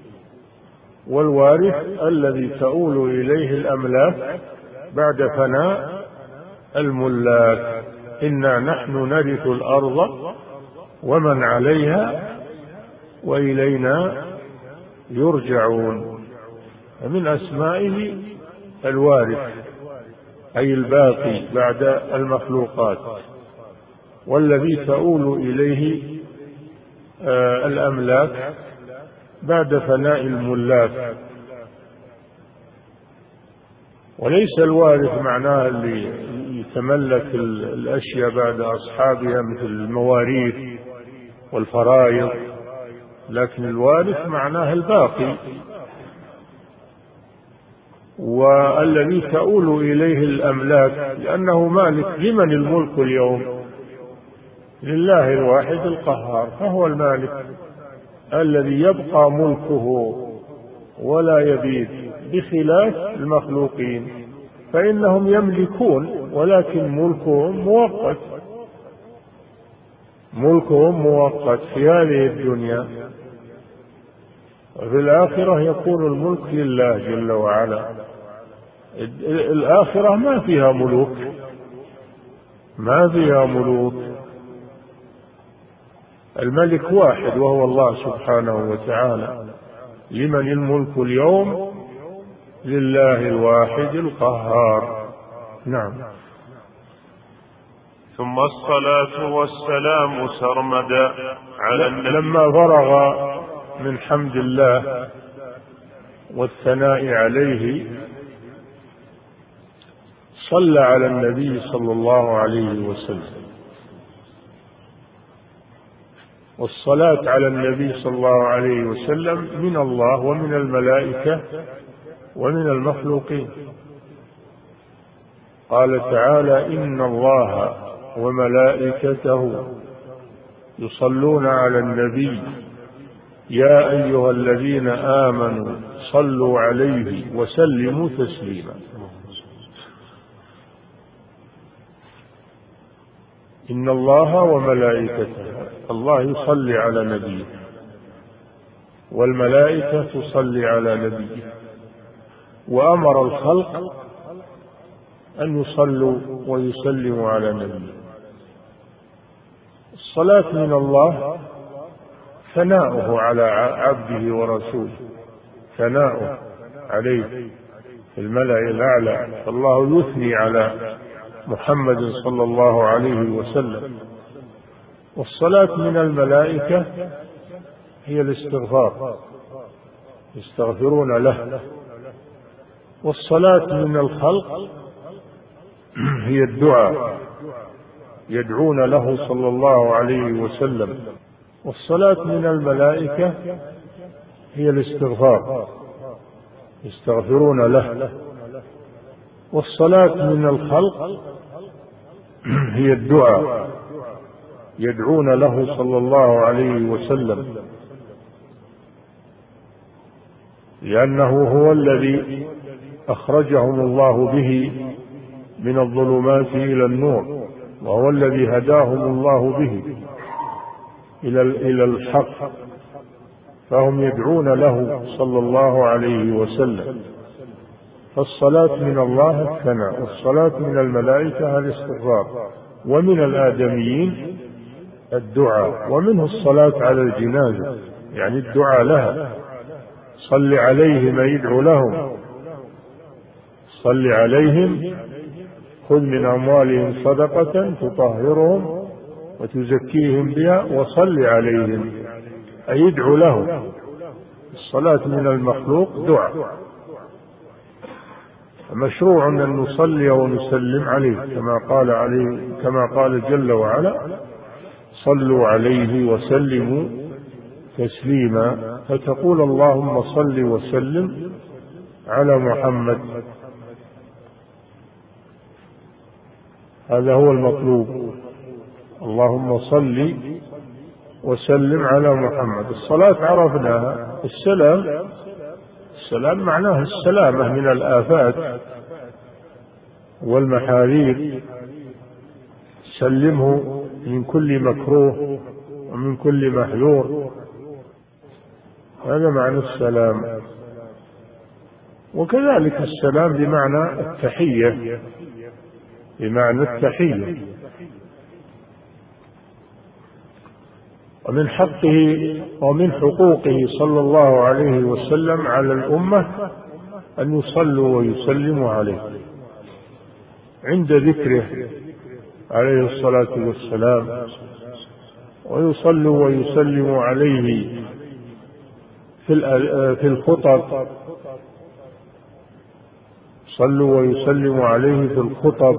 والوارث الذي تؤول إليه الأملاك بعد فناء الملاك. إنا نحن نرث الأرض ومن عليها وإلينا يرجعون. من أسمائه الوارث أي الباقي بعد المخلوقات، والذي تؤول إليه آه الأملاك بعد فناء الملاك. وليس الوارث معناه اللي يتملك الأشياء بعد أصحابها مثل المواريث والفرائض، لكن الوارث معناه الباقي، والذي تؤول إليه الأملاك، لأنه مالك. لمن الملك اليوم؟ لله الواحد القهار، فهو المالك الذي يبقى ملكه ولا يبيد، بخلاف المخلوقين فإنهم يملكون ولكن ملكهم مؤقت، ملكهم مؤقت في هذه الدنيا، وفي الآخرة يكون الملك لله جل وعلا. الآخرة ما فيها ملوك، ما فيها ملوك، الملك واحد وهو الله سبحانه وتعالى. لمن الملك اليوم؟ لله الواحد القهار. نعم. ثم الصلاة والسلام سرمدا على النبي. لما فرغ من حمد الله والثناء عليه صلى على النبي صلى الله عليه وسلم. والصلاة على النبي صلى الله عليه وسلم من الله ومن الملائكة ومن المخلوقين. قال تعالى: إن الله وملائكته يصلون على النبي يا أيها الذين آمنوا صلوا عليه وسلموا تسليما. إن الله وملائكته، الله يصلي على نبيه والملائكة تصلي على نبيه، وأمر الخلق أن يصلوا ويسلموا على نبيه. الصلاة من الله ثناؤه على عبده ورسوله، ثناؤه عليه في الملأ الأعلى، فالله يثني على محمد صلى الله عليه وسلم. والصلاة من الملائكة هي الاستغفار، يستغفرون له. والصلاة من الخلق هي الدعاء، يدعون له صلى الله عليه وسلم. والصلاة من الملائكة هي الاستغفار، يستغفرون له. والصلاة من الخلق هي الدعاء، يدعون له صلى الله عليه وسلم، لأنه هو الذي أخرجهم الله به من الظلمات إلى النور، وهو الذي هداهم الله به إلى إلى الحق، فهم يدعون له صلى الله عليه وسلم. فالصلاة من الله الثناء، والصلاة من الملائكة الاستغفار، ومن الآدميين الدعاء، ومنه الصلاة على الجنازة، يعني الدعاء لها. صل عليهم يدعو لهم، صل عليهم خذ من أموالهم صدقة تطهرهم وتزكيهم بها وصل عليهم، أي يدعو لهم. الصلاة من المخلوق دعاء، مشروع أن نصلي ونسلم عليه كما قال عليه كما قال جل وعلا: صلوا عليه وسلموا تسليما. فتقول: اللهم صل وسلم على محمد. هذا هو المطلوب، اللهم صل وسلم على محمد. الصلاة عرفناها، السلام السلام معناه السلامة من الآفات والمحاذير، سلمه من كل مكروه ومن كل محذور، هذا معنى السلام. وكذلك السلام بمعنى التحية، بمعنى التحية. ومن حقه ومن حقوقه صلى الله عليه وسلم على الأمة أن يصلوا ويسلموا عليه عند ذكره عليه الصلاة والسلام، ويصلوا ويسلموا عليه في الخطب، صلوا ويسلموا عليه في الخطب،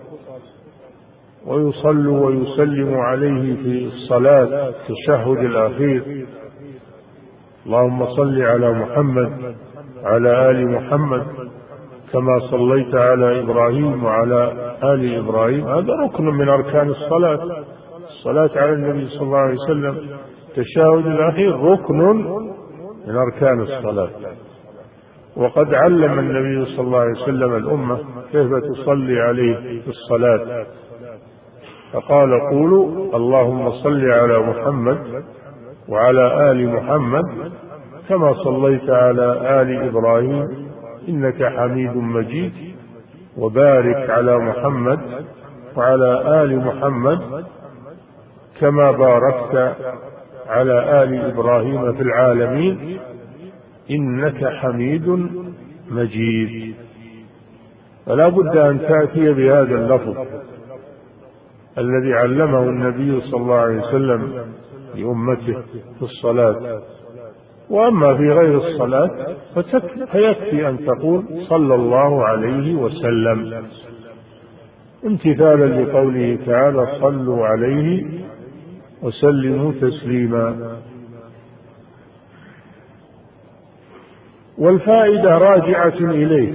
ويصلوا ويسلموا عليه في الصلاة في التشهد الأخير: اللهم صل على محمد وعلى آل محمد كما صليت على إبراهيم وعلى آل إبراهيم. هذا ركن من أركان الصلاة، الصلاة على النبي صلى الله عليه وسلم. التشهد الأخير ركن من أركان الصلاة، وقد علم النبي صلى الله عليه وسلم الأمة كيف تصلي عليه في الصلاة، فقال: قولوا اللهم صل على محمد وعلى آل محمد كما صليت على آل إبراهيم إنك حميد مجيد، وبارك على محمد وعلى آل محمد كما باركت على آل إبراهيم في العالمين إنك حميد مجيد. فلا بد أن تأتي بهذا اللفظ الذي علمه النبي صلى الله عليه وسلم لأمته في الصلاة. وأما في غير الصلاة فيكفي أن تقول صلى الله عليه وسلم، امتثالا لقوله تعالى: صلوا عليه وسلموا تسليما. والفائدة راجعة إليك،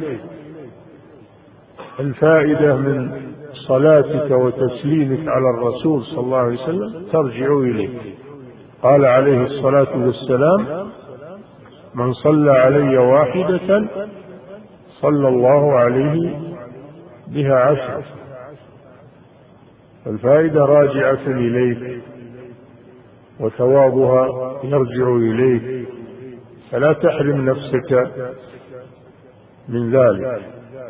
الفائدة من صلاتك وتسليمك على الرسول صلى الله عليه وسلم ترجع إليك. قال عليه الصلاة والسلام: من صلى علي واحدة صلى الله عليه بها عشر. الفائدة راجعة إليك وثوابها يرجع إليك، فلا تحرم نفسك من ذلك.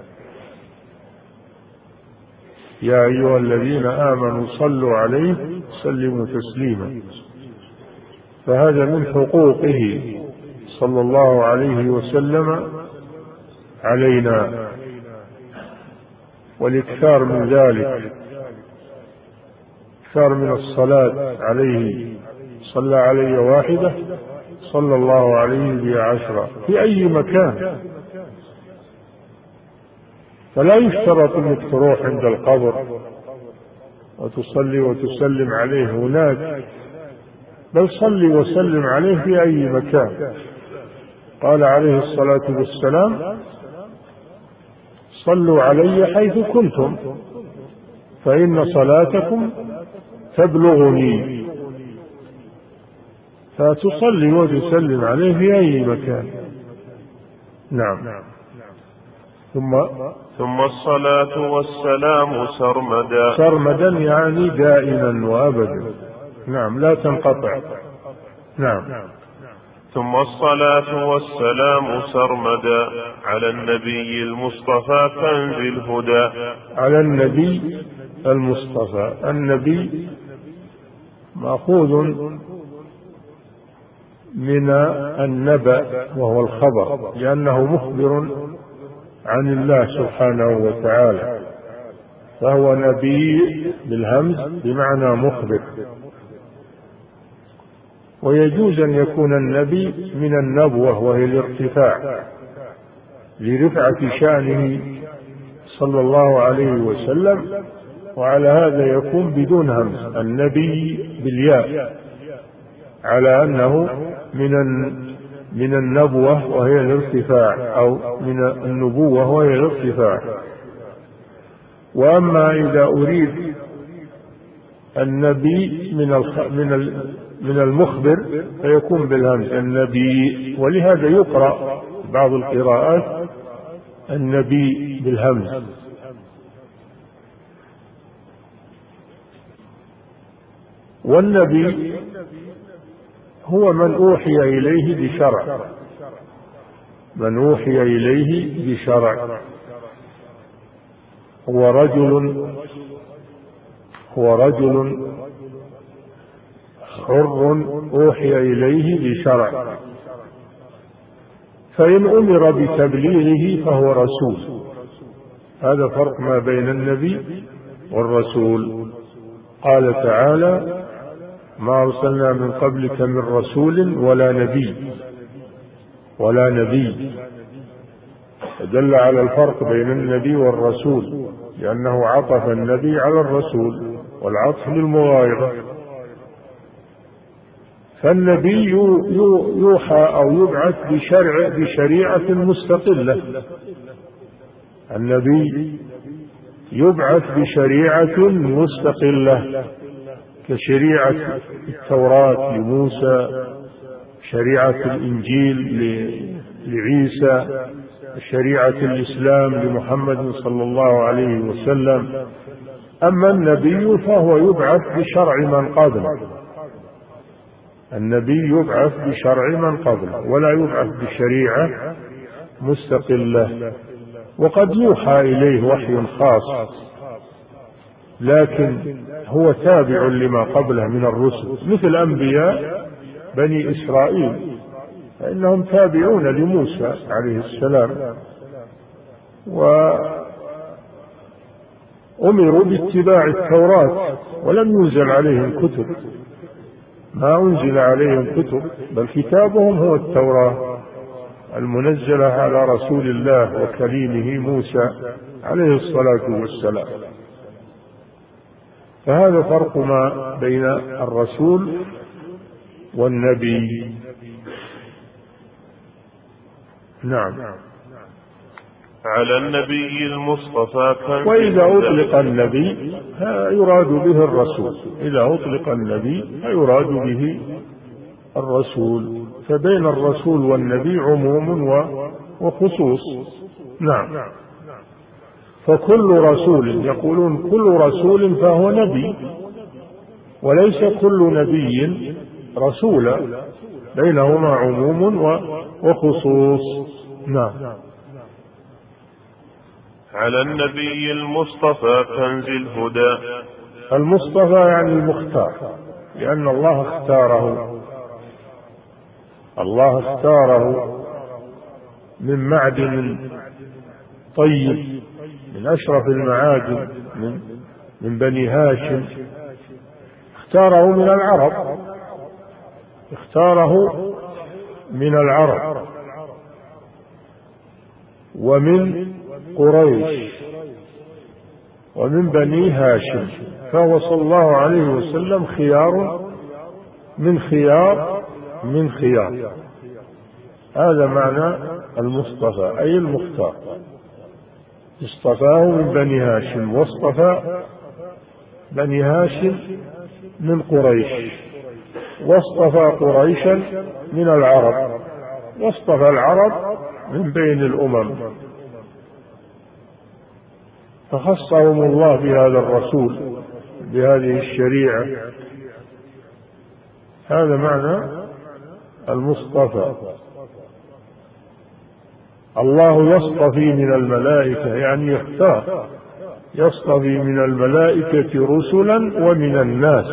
يا أيها الذين آمنوا صلوا عليه وسلموا تسليما، فهذا من حقوقه صلى الله عليه وسلم علينا، والإكثار من ذلك، إكثار من الصلاة عليه. صلى علي واحدة صلى الله عليه بها عشرة في أي مكان، فلا يشترط أنك تروح عند القبر وتصلي وتسلم عليه هناك، بل صلي وسلم عليه في أي مكان. قال عليه الصلاة والسلام: صلوا علي حيث كنتم فإن صلاتكم تبلغني، فتصلي وتسلم عليه في أي مكان. نعم. ثم ثم الصلاة والسلام سرمدا، سرمدا يعني دائما وأبدا، نعم، لا تنقطع. نعم. ثم الصلاة والسلام سرمدا على النبي المصطفى كنز الهدى. على النبي المصطفى، النبي مأخوذ من النبأ وهو الخبر، لأنه مخبر عن الله سبحانه وتعالى، فهو نبي بالهمز بمعنى مخبر. ويجوز أن يكون النبي من النبوة وهي الارتفاع، لرفعة شأنه صلى الله عليه وسلم، وعلى هذا يكون بدون همز النبي بالياء، على أنه من من النبوة وهي الارتفاع، أو من النبوة وهي الارتفاع. وأما إذا أريد النبي من من من المخبر فيكون بالهمز النبي، ولهذا يقرأ بعض القراءات النبي بالهمز. والنبي هو من أوحي إليه بشرع، من أوحي إليه بشرع هو رجل هو رجل حر أوحي إليه بشرع، فإن أمر بتبليغه فهو رسول. هذا فرق ما بين النبي والرسول. قال تعالى: ما أرسلنا من قبلك من رسول ولا نبي ولا نبي دل على الفرق بين النبي والرسول، لأنه عطف النبي على الرسول، والعطف للمغايرة. فالنبي يوحى أو يبعث بشرع بشريعة مستقلة، النبي يبعث بشريعة مستقلة كشريعة التوراة لموسى، شريعة الإنجيل لعيسى، شريعة الإسلام لمحمد صلى الله عليه وسلم. أما النبي فهو يبعث بشرع من قبله، النبي يبعث بشرع من قبله ولا يبعث بشريعة مستقلة. وقد يوحى إليه وحي خاص، لكن هو تابع لما قبله من الرسل، مثل أنبياء بني إسرائيل، فإنهم تابعون لموسى عليه السلام، وأمروا باتباع التوراة ولم ينزل عليهم كتب، ما أنزل عليهم كتب، بل كتابهم هو التوراة المنزلة على رسول الله وكليمه موسى عليه الصلاة والسلام. فهذا فرق ما بين الرسول والنبي. نعم. على النبي المصطفى كان. وإذا أطلق النبي يراد به الرسول، إذا أطلق النبي يراد به الرسول، فبين الرسول والنبي عموم وخصوص. نعم. فكل رسول، يقولون كل رسول فهو نبي، وليس كل نبي رسولا، بينهما عموم وخصوص. نعم. على النبي المصطفى كنز الهدى. المصطفى يعني المختار، لأن الله اختاره، الله اختاره من معدن طيب، من أشرف المعادن، من, من بني هاشم، اختاره من العرب، اختاره من العرب ومن قريش ومن بني هاشم، فهو صلى الله عليه وسلم خيار من خيار من خيار. هذا معنى المصطفى، أي المختار. اصطفاه من بني هاشم، واصطفى بني هاشم من قريش، واصطفى قريشا من العرب، واصطفى العرب من بين الأمم، فخصهم الله بهذا الرسول، بهذه الشريعة. هذا معنى المصطفى. الله يصطفي من الملائكة، يعني يختار، يصطفي من الملائكة رسلا ومن الناس.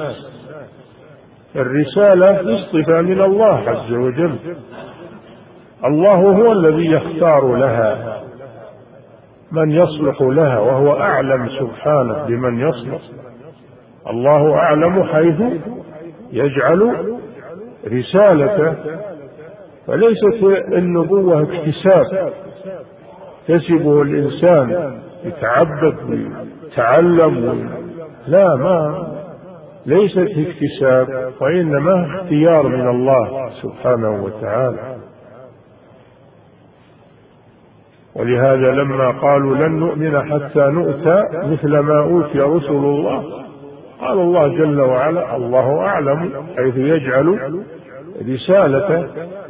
الرسالة اصطفى من الله عز وجل، الله هو الذي يختار لها من يصلح لها، وهو أعلم سبحانه بمن يصلح. الله أعلم حيث يجعل رسالته، فليست النبوة اكتساب يكتسبه الإنسان يتعبد ويتعلم، لا، ما ليست اكتساب، وإنما اختيار من الله سبحانه وتعالى. ولهذا لما قالوا لن نؤمن حتى نؤتى مثل ما أوتي رسل الله، قال الله جل وعلا الله أعلم حيث يجعل رسالته.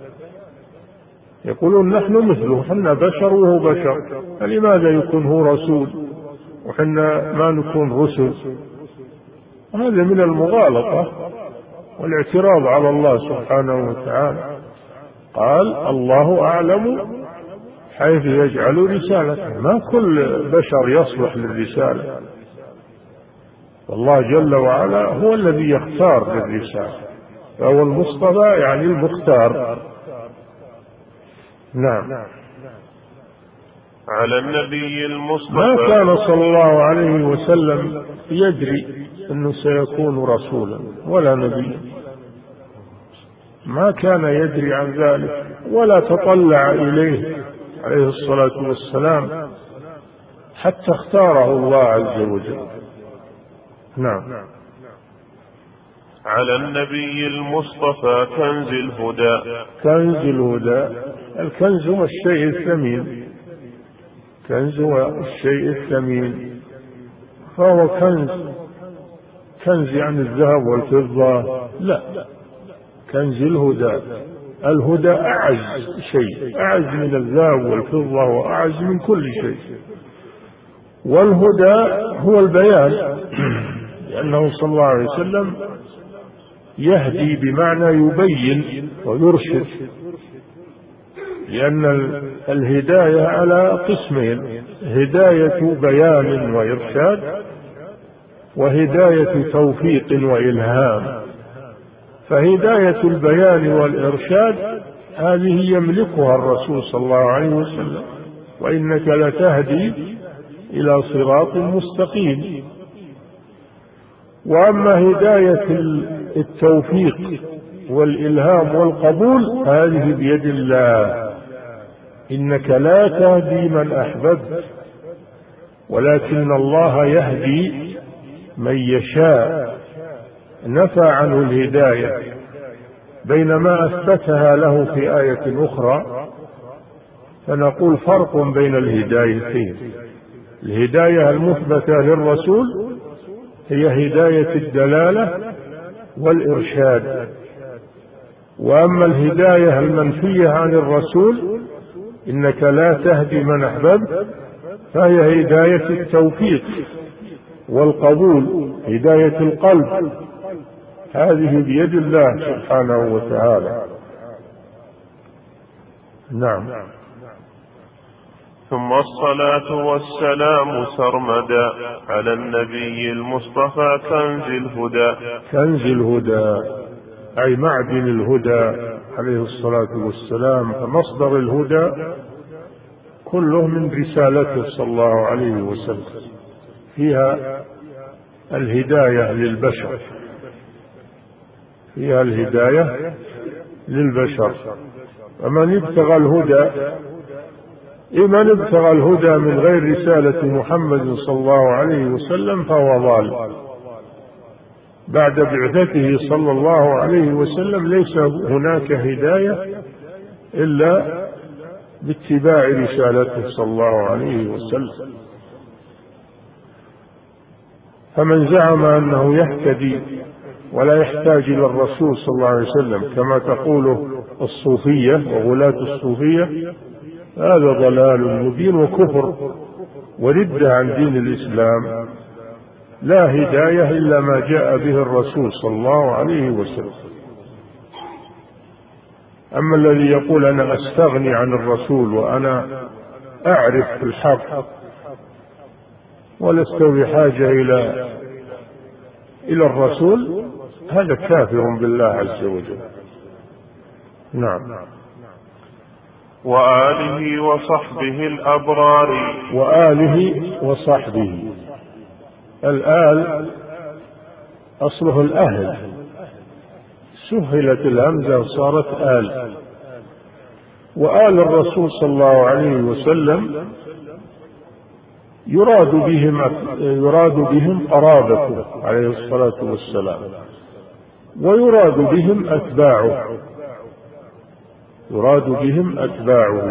يقولون نحن مثله، حنا بشر وهو بشر، فلماذا يكون هو رسول وحنا ما نكون رسل؟ هذا من المغالطة والاعتراض على الله سبحانه وتعالى. قال الله أعلم حيث يجعل رسالته، ما كل بشر يصلح للرسالة، والله جل وعلا هو الذي يختار للرسالة، فهو المصطفى يعني المختار. نعم. على النبي المصطفى. ما كان صلى الله عليه وسلم يدري أنه سيكون رسولا ولا نبيا، ما كان يدري عن ذلك ولا تطلع إليه عليه الصلاة والسلام حتى اختاره الله عز وجل. نعم. على النبي المصطفى كنز الهدى. كنز الهدى، الكنز هو الشيء الثمين، كنز هو الشيء الثمين، فهو كنز. كنز يعني الذهب والفضة، لا، كنز الهدى. الهدى أعز شيء، أعز من الذهب والفضة وأعز من كل شيء. والهدى هو البيان، لأنه صلى الله عليه وسلم يهدي بمعنى يبين ويرشد، لأن الهداية على قسمين: هداية بيان وإرشاد، وهداية توفيق وإلهام. فهداية البيان والإرشاد هذه يملكها الرسول صلى الله عليه وسلم، وإنك لتهدي إلى صراط مستقيم. وأما هداية التوفيق والإلهام والقبول هذه بيد الله، إنك لا تهدي من أحببت ولكن الله يهدي من يشاء. نفى عنه الهداية بينما أثبتها له في آية أخرى، فنقول فرق بين الهدايتين. الهداية المثبتة للرسول هي هداية الدلالة والإرشاد، وأما الهداية المنفية عن الرسول إنك لا تهدي من أحببت، فهي هداية التوفيق والقبول، هداية القلب، هذه بيد الله سبحانه وتعالى. نعم. ثم الصلاة والسلام سرمدا على النبي المصطفى كنز الهدى. كنز الهدى أي معدن الهدى عليه الصلاة والسلام، فمصدر الهدى كله من رسالته صلى الله عليه وسلم، فيها الهداية للبشر، فيها الهداية للبشر. ومن ابتغى الهدى من ابتغى الهدى من غير رسالة محمد صلى الله عليه وسلم فهو ضال. بعد بعثته صلى الله عليه وسلم ليس هناك هداية إلا باتباع رسالته صلى الله عليه وسلم. فمن زعم أنه يهتدي ولا يحتاج إلى الرسول صلى الله عليه وسلم كما تقوله الصوفية وغلاة الصوفية، هذا ضلال مبين وكفر وردة عن دين الإسلام. لا هداية إلا ما جاء به الرسول صلى الله عليه وسلم. أما الذي يقول أنا أستغني عن الرسول وأنا أعرف الحق ولست بحاجة إلى إلى الرسول، هذا كافر بالله عز وجل. نعم. وآله وصحبه الأبرار. وآله وصحبه، الآل أصله الأهل، سهلت الهمزة وصارت آل. وآل الرسول صلى الله عليه وسلم يراد بهم يراد بهم قرابته عليه الصلاة والسلام، ويراد بهم أتباعه، يراد بهم أتباعه.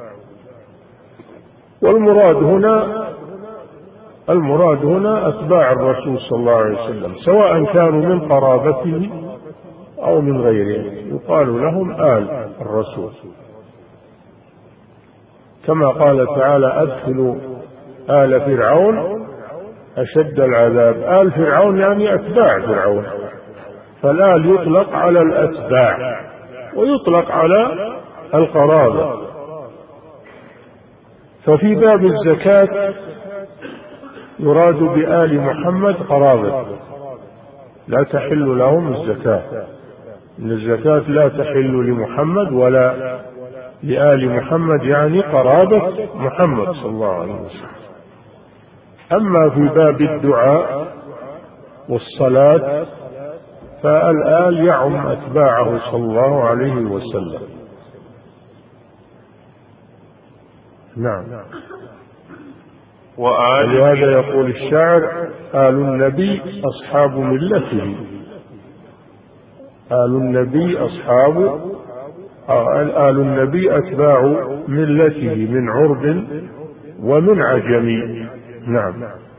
والمراد هنا المراد هنا أتباع الرسول صلى الله عليه وسلم، سواء كانوا من قرابته أو من غيره، يقال لهم آل الرسول، كما قال تعالى أدخلوا آل فرعون أشد العذاب. آل فرعون يعني أتباع فرعون، فالآل يطلق على الأتباع ويطلق على القرابة. ففي باب الزكاة يراد بآل محمد قرابة، لا تحل لهم الزكاة، إن الزكاة لا تحل لمحمد ولا لآل محمد، يعني قرابة محمد صلى الله عليه وسلم. أما في باب الدعاء والصلاة فالآل يعم أتباعه صلى الله عليه وسلم. نعم. ولهذا يقول الشاعر آل النبي أصحاب ملته، آل النبي أصحاب آل النبي أتباع ملته من عرب ومن عجم. نعم.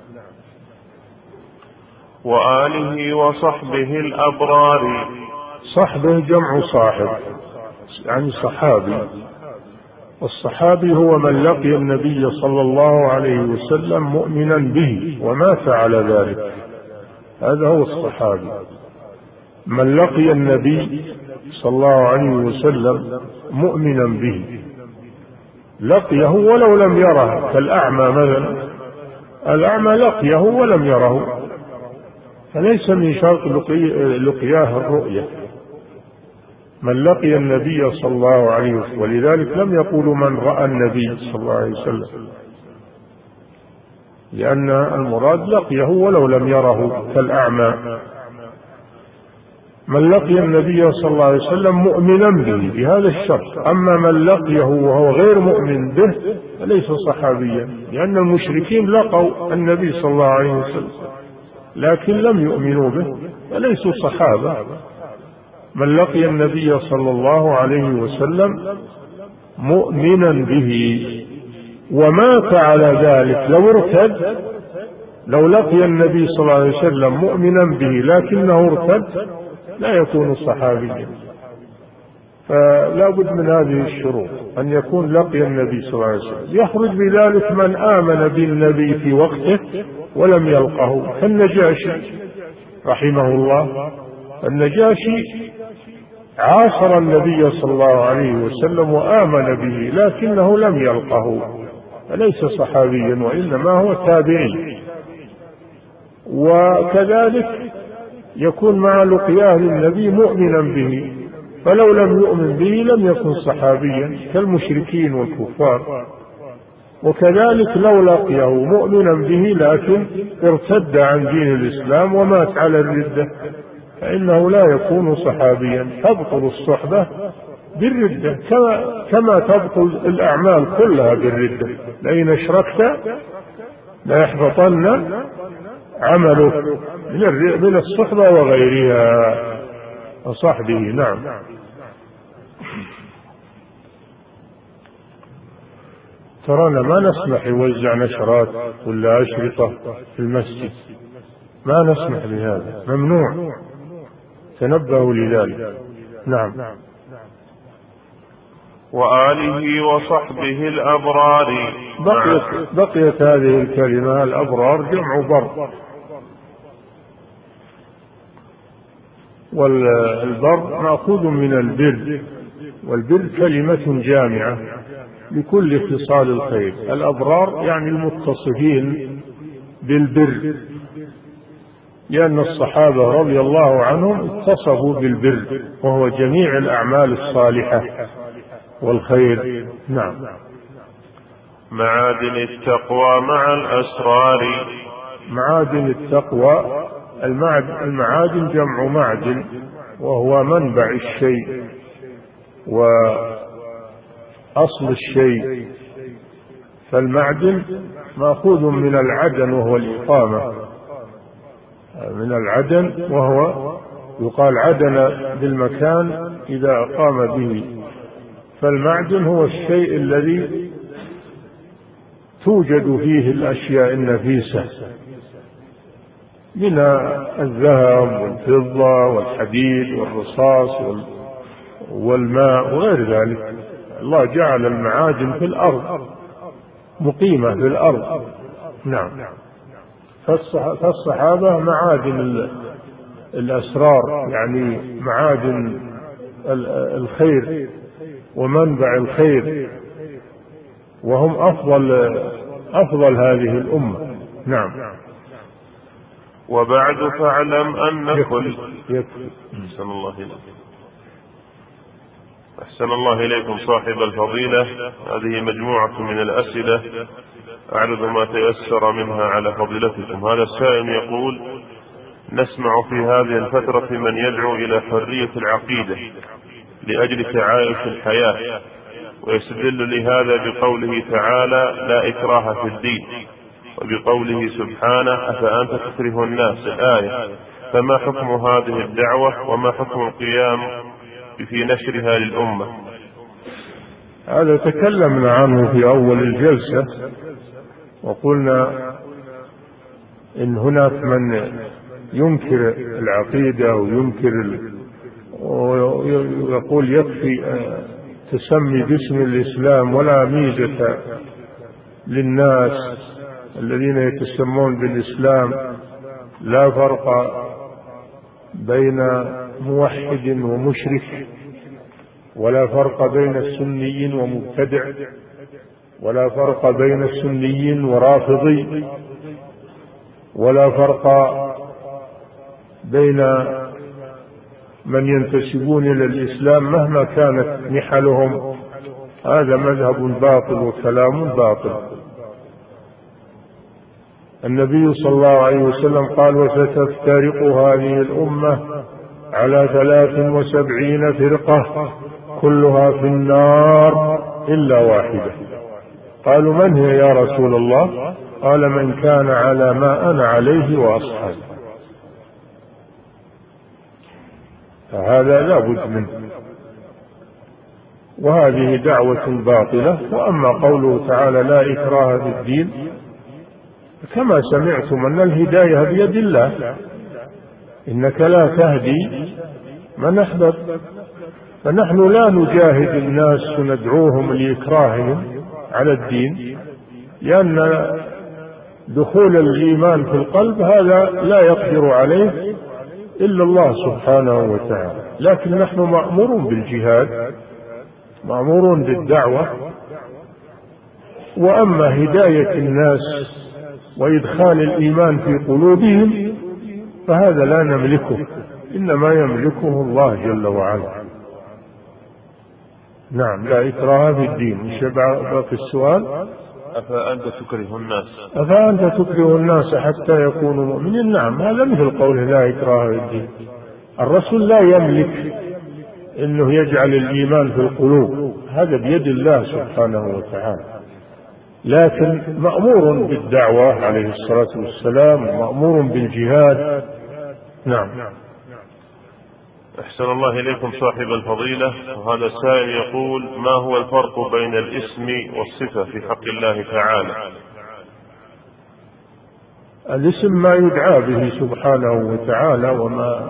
وآله وصحبه الأبرار. صحبه جمع صاحب، يعني صحابي. الصحابي هو من لقي النبي صلى الله عليه وسلم مؤمنا به ومات على ذلك، هذا هو الصحابي. من لقي النبي صلى الله عليه وسلم مؤمنا به، لقيه ولو لم يره، كالأعمى مثلا، الأعمى لقيه ولم يره، فليس من شرط لقياه الرؤية. من لقي النبي صلى الله عليه وسلم، ولذلك لم يقولوا من رأى النبي صلى الله عليه وسلم، لأن المراد لقيه ولو لم يره كالأعمى. من لقي النبي صلى الله عليه وسلم مؤمنا به بهذا الشرط. أما من لقيه وهو غير مؤمن به فليس صحابيا، لأن المشركين لقوا النبي صلى الله عليه وسلم لكن لم يؤمنوا به فليسوا صحابة. من لقي النبي صلى الله عليه وسلم مؤمنا به ومات على ذلك، لو ارتد، لو لقي النبي صلى الله عليه وسلم مؤمنا به لكنه ارتد لا يكون صحابيا، فلا بد من هذه الشروط. أن يكون لقي النبي صلى الله عليه وسلم. يخرج بذلك من آمن بالنبي في وقته ولم يلقه كالنجاشي رحمه الله. النجاشي عاصر النبي صلى الله عليه وسلم وآمن به لكنه لم يلقه، فليس صحابيا وإنما هو تابعي. وكذلك يكون مع لقياه للنبي مؤمنا به، فلو لم يؤمن به لم يكن صحابيا كالمشركين والكفار. وكذلك لو لقيه مؤمنا به لكن ارتد عن دين الإسلام ومات على الردة فإنه لا يكون صحابيا. تبطل الصحبة بالردة كما, كما تبطل الأعمال كلها بالردة. لئن أشركت ليحبطن عمله من الصحبة وغيرها وصحبه. نعم. ترانا ما نسمح يوزع نشرات ولا أشرطة في المسجد، ما نسمح بهذا، ممنوع، تنبهوا لذلك. نعم. وآله وصحبه الأبرار. بقيت, بقيت هذه الكلمة الأبرار جمع بر، والبر مأخوذ من البر، والبر كلمة جامعة لكل خصال الخير. الأبرار يعني المتصفين بالبر، لأن الصحابة رضي الله عنهم اتصفوا بالبر وهو جميع الأعمال الصالحة والخير. نعم. معادن التقوى مع الأسرار. معادن التقوى، المعادن جمع معدن وهو منبع الشيء وأصل الشيء، فالمعدن مأخوذ من العدن وهو الإقامة، من العدن وهو يقال عدن بالمكان إذا أقام به. فالمعدن هو الشيء الذي توجد فيه الأشياء النفيسة من الذهب والفضة والحديد والرصاص والماء وغير ذلك. الله جعل المعادن في الأرض مقيمة في الأرض. نعم. فالصحابة معادن الأسرار، يعني معادن الخير ومنبع الخير، وهم أفضل أفضل هذه الأمة. نعم. وبعد فاعلم أن كل يكفي. أحسن الله إليكم أحسن الله إليكم صاحب الفضيلة. هذه مجموعة من الأسئلة أعرض ما تيسر منها على فضيلتكم. هذا السائل يقول: نسمع في هذه الفترة من يدعو إلى حرية العقيدة لأجل تعايش الحياة، ويستدل لهذا بقوله تعالى: لا إكراه في الدين، وبقوله سبحانه: أفأنت تكره الناس، الآية. فما حكم هذه الدعوة وما حكم القيام في نشرها للأمة؟ هذا تكلمنا عنه في أول الجلسة، وقلنا إن هناك من ينكر العقيدة وينكر ويقول يكفي تسمي باسم الإسلام ولا ميزة للناس الذين يتسمون بالإسلام، لا فرق بين موحد ومشرك، ولا فرق بين السني ومبتدع، ولا فرق بين السني ورافضي، ولا فرق بين من ينتسبون إلى الإسلام مهما كانت نحلهم. هذا مذهب باطل وكلام باطل. النبي صلى الله عليه وسلم قال: وستفترق هذه الأمة على ثلاث وسبعين فرقة كلها في النار إلا واحدة. قالوا: من هي يا رسول الله؟ قال: من كان على ما أنا عليه وأصحابي. فهذا لا بد منه، وهذه دعوة باطلة. وأما قوله تعالى: لا إكراه في الدين، كما سمعتم أن الهداية بيد الله، إنك لا تهدي من أحببت، فنحن لا نجاهد الناس وندعوهم لإكراههم على الدين، لأن دخول الإيمان في القلب هذا لا يقدر عليه إلا الله سبحانه وتعالى، لكن نحن مأمورون بالجهاد، مأمورون بالدعوة. وأما هداية الناس وإدخال الإيمان في قلوبهم فهذا لا نملكه، إنما يملكه الله جل وعلا. نعم، لا إكراه في الدين. باقي السؤال: أفأنت تكره الناس أفأنت تكره الناس حتى يكونوا مؤمنين؟ نعم، هذا مثل قوله لا إكراه في الدين. الرسول لا يملك إنه يجعل الإيمان في القلوب، هذا بيد الله سبحانه وتعالى، لكن مأمور بالدعوة عليه الصلاة والسلام، مأمور بالجهاد. نعم. أحسن الله إليكم صاحب الفضيلة. وهذا السائل يقول: ما هو الفرق بين الاسم والصفة في حق الله تعالى؟ الاسم ما يدعى به سبحانه وتعالى وما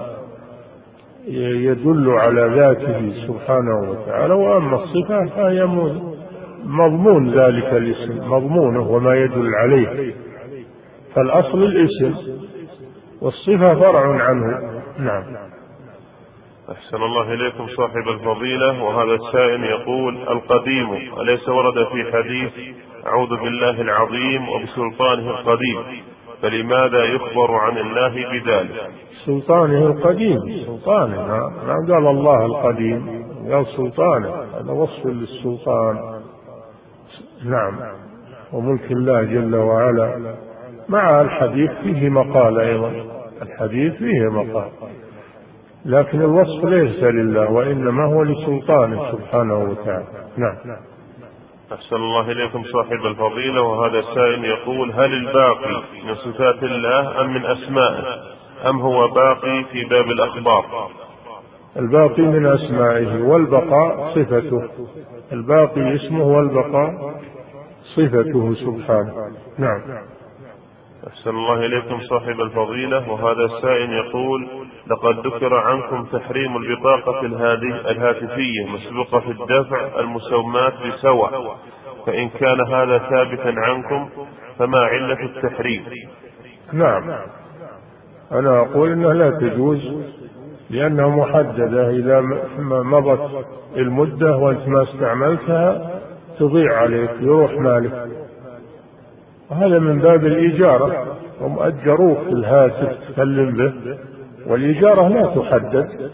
يدل على ذاته سبحانه وتعالى، وأما الصفة فهي مضمون ذلك الاسم، مضمونه وما يدل عليه، فالأصل الاسم والصفة فرع عنه. نعم. أحسن الله إليكم صاحب الفضيلة. وهذا السائل يقول: القديم أليس ورد في حديث أعوذ بالله العظيم وبسلطانه القديم، فلماذا يخبر عن الله بذلك؟ سلطانه القديم، سلطانه، ما قال الله القديم، قال سلطانه، هذا وصف للسلطان. نعم. وملك الله جل وعلا. مع الحديث فيه مقال أيضا، الحديث فيه مقال، لكن الوصف ليس لله وإنما هو لسلطانه سبحانه وتعالى. نعم. أحسن الله إليكم صاحب الفضيلة. وهذا السائل يقول: هل الباقي من صفات الله أم من أسمائه، أم هو باقي في باب الأخبار؟ الباقي من أسمائه، والبقاء صفته، الباقي اسمه والبقاء صفته سبحانه. نعم. أحسن الله إليكم صاحب الفضيلة. وهذا السائل يقول: لقد ذكر عنكم تحريم البطاقة الهاتفية مسبوقة في الدفع المسماة بسوى، فإن كان هذا ثابتا عنكم فما علة التحريم؟ نعم، أنا أقول إنها لا تجوز، لأنها محددة، إذا مضت المدة وأنت ما استعملتها تضيع عليك، يروح مالك، وهذا من باب الإجارة، هم أجروك في الهاتف تكلم به، والإجارة لا تحدد،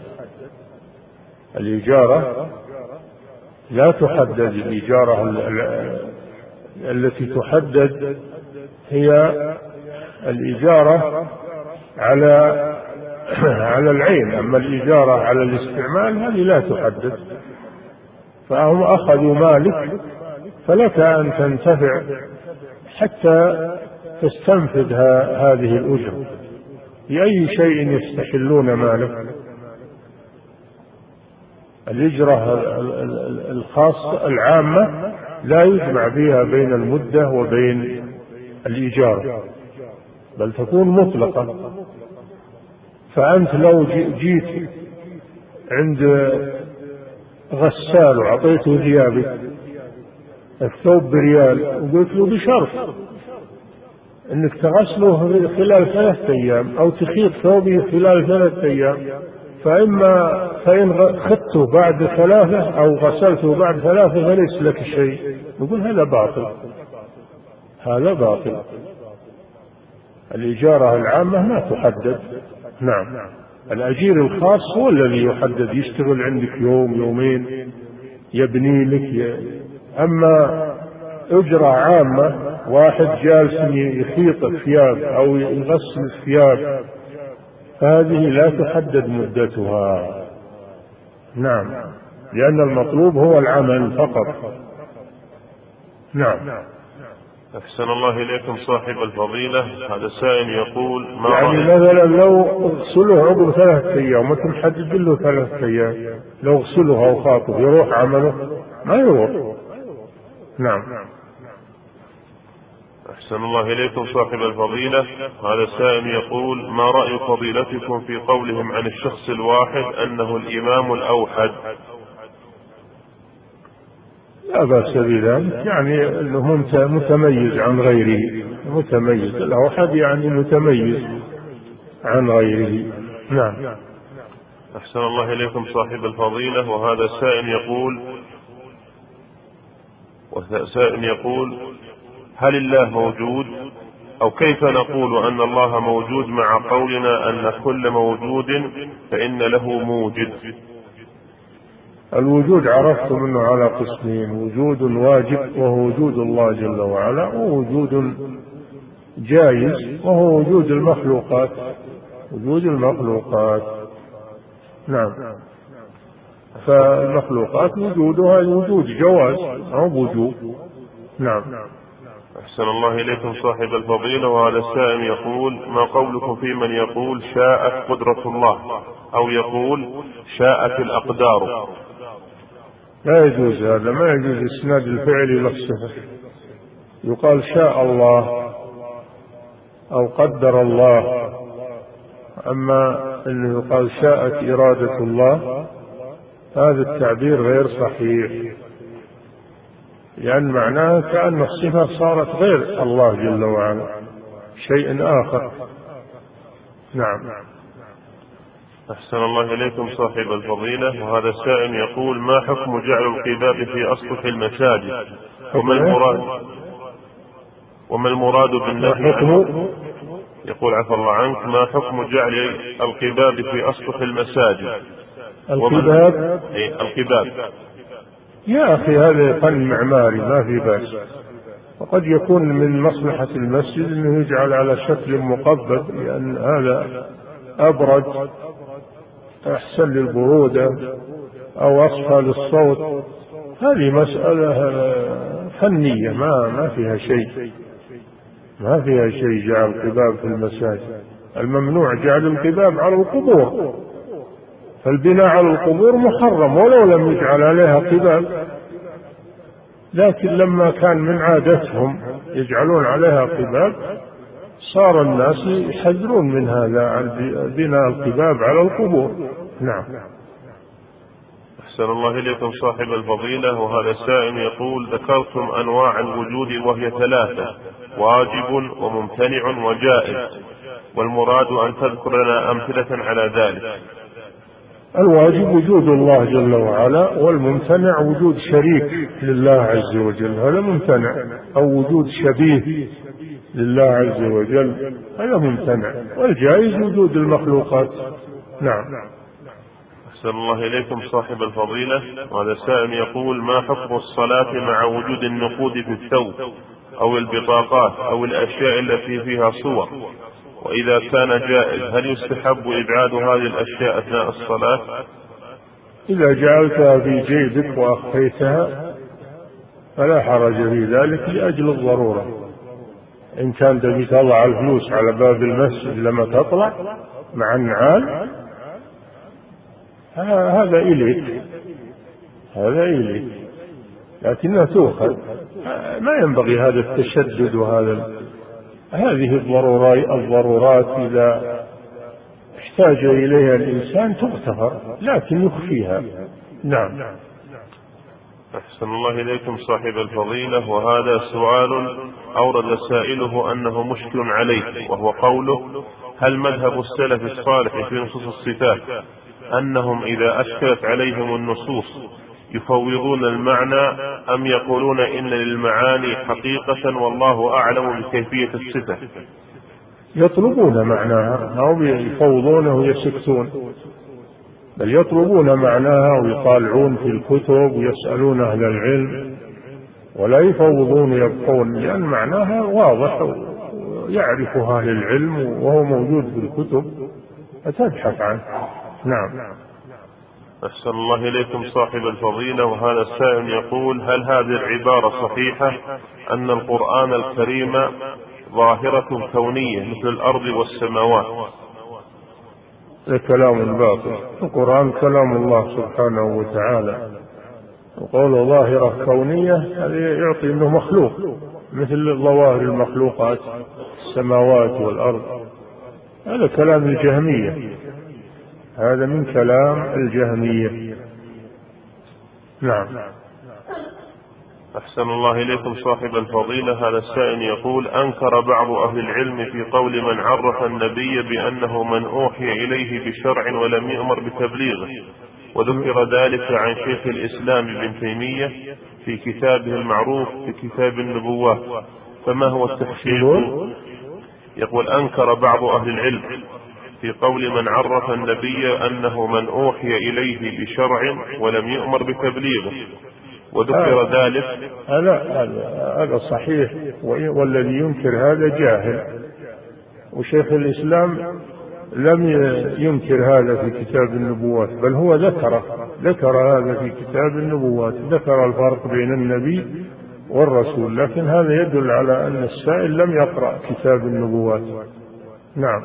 الإجارة لا تحدد، الإجارة التي تحدد هي الإجارة على على العين، أما الإجارة على الاستعمال هذه لا تحدد، فهم أخذوا مالك، فلك أن تنتفع حتى تستنفذ هذه الأجرة، بأي شيء يستحلون مالك. الإجرة الخاصة العامة لا يجمع بها بين المدة وبين الإيجار، بل تكون مطلقة. فأنت لو جيت عند غسال وعطيته ثيابك الثوب بريال وقلت له بشرط انك تغسله خلال ثلاثة ايام او تخيط ثوبه خلال ثلاثة ايام، فاما فان خدته بعد ثلاثة او غسلته بعد ثلاثة فليس لك شيء، نقول هذا باطل، هذا باطل. الإجارة العامة ما تحدد. نعم. الأجير الخاص هو الذي يحدد، يشتغل عندك يوم يومين يبني لك ي... أما أجرة عامة واحد جالس يخيط الثياب أو يغسل الثياب فهذه لا تحدد مدتها. نعم، لأن المطلوب هو العمل فقط. نعم. أحسن الله إليكم صاحب الفضيلة. هذا سائل يقول: ما يعني مثلا لو اغسله عقب ثلاثة أيام وأنت محدد له ثلاثة أيام، لو اغسله أو خاطب يروح عمله؟ ما يروح. نعم. أحسن الله إليكم صاحب الفضيلة. هذا سائل يقول: ما رأي فضيلتكم في قولهم عن الشخص الواحد أنه الإمام الأوحد، لا بأس بذلك، يعني أنه متميز عن غيره، متميز الأوحد يعني متميز عن غيره. نعم. أحسن الله إليكم صاحب الفضيلة. وهذا سائل يقول وسائل يقول هل الله موجود، أو كيف نقول أن الله موجود مع قولنا أن كل موجود فإن له موجد؟ الوجود عرفتم أنه على قسمين: وجود واجب وهو وجود الله جل وعلا، ووجود جائز وهو وجود المخلوقات، وجود المخلوقات. نعم. فالمخلوقات وجودها وجود جواز أو وجوب. نعم. أحسن الله إليكم صاحب الفضيلة. وهذا السائل يقول ما قولكم في من يقول شاءت قدرة الله، أو يقول شاءت الأقدار؟ لا يجوز هذا، ما يجوز إسناد الفعل إلى الصفة. يقال شاء الله أو قدر الله، أما أنه يقال شاءت إرادة الله هذا التعبير غير صحيح، لأن معناه كأن الصفة صارت غير الله جل وعلا، شيء آخر. نعم. أحسن الله إليكم صاحب الفضيلة. وهذا السائل يقول ما حكم جعل القباب في أسطح المساجد، وما المراد وما المراد بالنهي عنه؟ يقول عفى الله عنك ما حكم جعل القباب في أسطح المساجد؟ القباب إيه القباب يا أخي هذا فن معماري ما في بأس، وقد يكون من مصلحة المسجد أنه يجعل على شكل مقبب، لأن هذا أبرد، أحسن للبرودة أو أصفى للصوت. هذه مسألة فنية ما ما فيها شيء، ما فيها شيء جعل القباب في المساجد. الممنوع جعل القباب على القبور، فالبناء على القبور محرم ولو لم يجعل عليها قباب، لكن لما كان من عادتهم يجعلون عليها قباب صار الناس يحذرون من هذا، عن بناء القباب على القبور. نعم. أحسن الله إليكم صاحب الفضيلة. وهذا السائل يقول ذكرتم أنواع الوجود وهي ثلاثة: واجب وممتنع وجائز، والمراد أن تذكر لنا أمثلة على ذلك. الواجب وجود الله جل وعلا، والممتنع وجود شريك لله عز وجل، هذا ممتنع، أو وجود شبيه لله عز وجل هذا ممتنع، والجائز وجود المخلوقات. نعم. أحسن الله إليكم صاحب الفضيلة. وهذا السائل يقول ما حكم الصلاة مع وجود النقود في الثوب أو البطاقات أو الأشياء التي فيها صور؟ وإذا كان جائز هل يستحب إبعاد هذه الأشياء أثناء الصلاة؟ إذا جعلتها في جيبك وأخفيتها فلا حرج في ذلك لأجل الضرورة. إن كان تبي تطلع الفلوس على باب المسجد لما تطلع مع النعال هذا إليك، هذا إليك، لكنها تؤخذ. ما ينبغي هذا التشدد، وهذا هذه الضرورات الضرورات إذا احتاج إليها الإنسان تغتفر، لكن يخفيها. نعم. أحسن الله إليكم صاحب الفضيلة. وهذا سؤال أورد سائله أنه مشكل عليه، وهو قوله هل مذهب السلف الصالح في نصوص الصفات أنهم إذا أشكلت عليهم النصوص يفوضون المعنى، أم يقولون إن للمعاني حقيقة والله أعلم بكيفية الصفة؟ يطلبون معناها، أو يفوضونه ويسكتون، بل يطلبون معناها ويطالعون في الكتب ويسألون أهل العلم، ولا يفوضون يبقون، لأن معناها واضح ويعرفها أهل العلم وهو موجود في الكتب فتبحث عنه. نعم. أحسن الله إليكم صاحب الفضيلة. وهذا السائل يقول هل هذه العبارة صحيحة أن القرآن الكريم ظاهرة كونية مثل الأرض والسماوات؟ كلام باطل، القرآن كلام الله سبحانه وتعالى، وقوله ظاهرة كونية هذا يعطي أنه مخلوق مثل ظواهر المخلوقات السماوات والأرض، هذا كلام الجهمية، هذا من كلام الجهمية. نعم. أحسن الله إليكم صاحب الفضيلة. هذا السائل يقول: أنكر بعض أهل العلم في قول من عرف النبي بأنه من أوحي إليه بشرع ولم يؤمر بتبليغه، وذكر ذلك عن شيخ الإسلام ابن تيمية في كتابه المعروف في كتاب النبوات، فما هو التحقيق؟ يقول: أنكر بعض أهل العلم في قول من عرف النبي أنه من أوحي إليه بشرع ولم يؤمر بتبليغه، وذكر هذا ذلك. هذا هذا صحيح، والذي ينكر هذا جاهل، وشيخ الإسلام لم ينكر هذا في كتاب النبوات، بل هو ذكر ذكر هذا في كتاب النبوات، ذكر الفرق بين النبي والرسول، لكن هذا يدل على أن السائل لم يقرأ كتاب النبوات. نعم.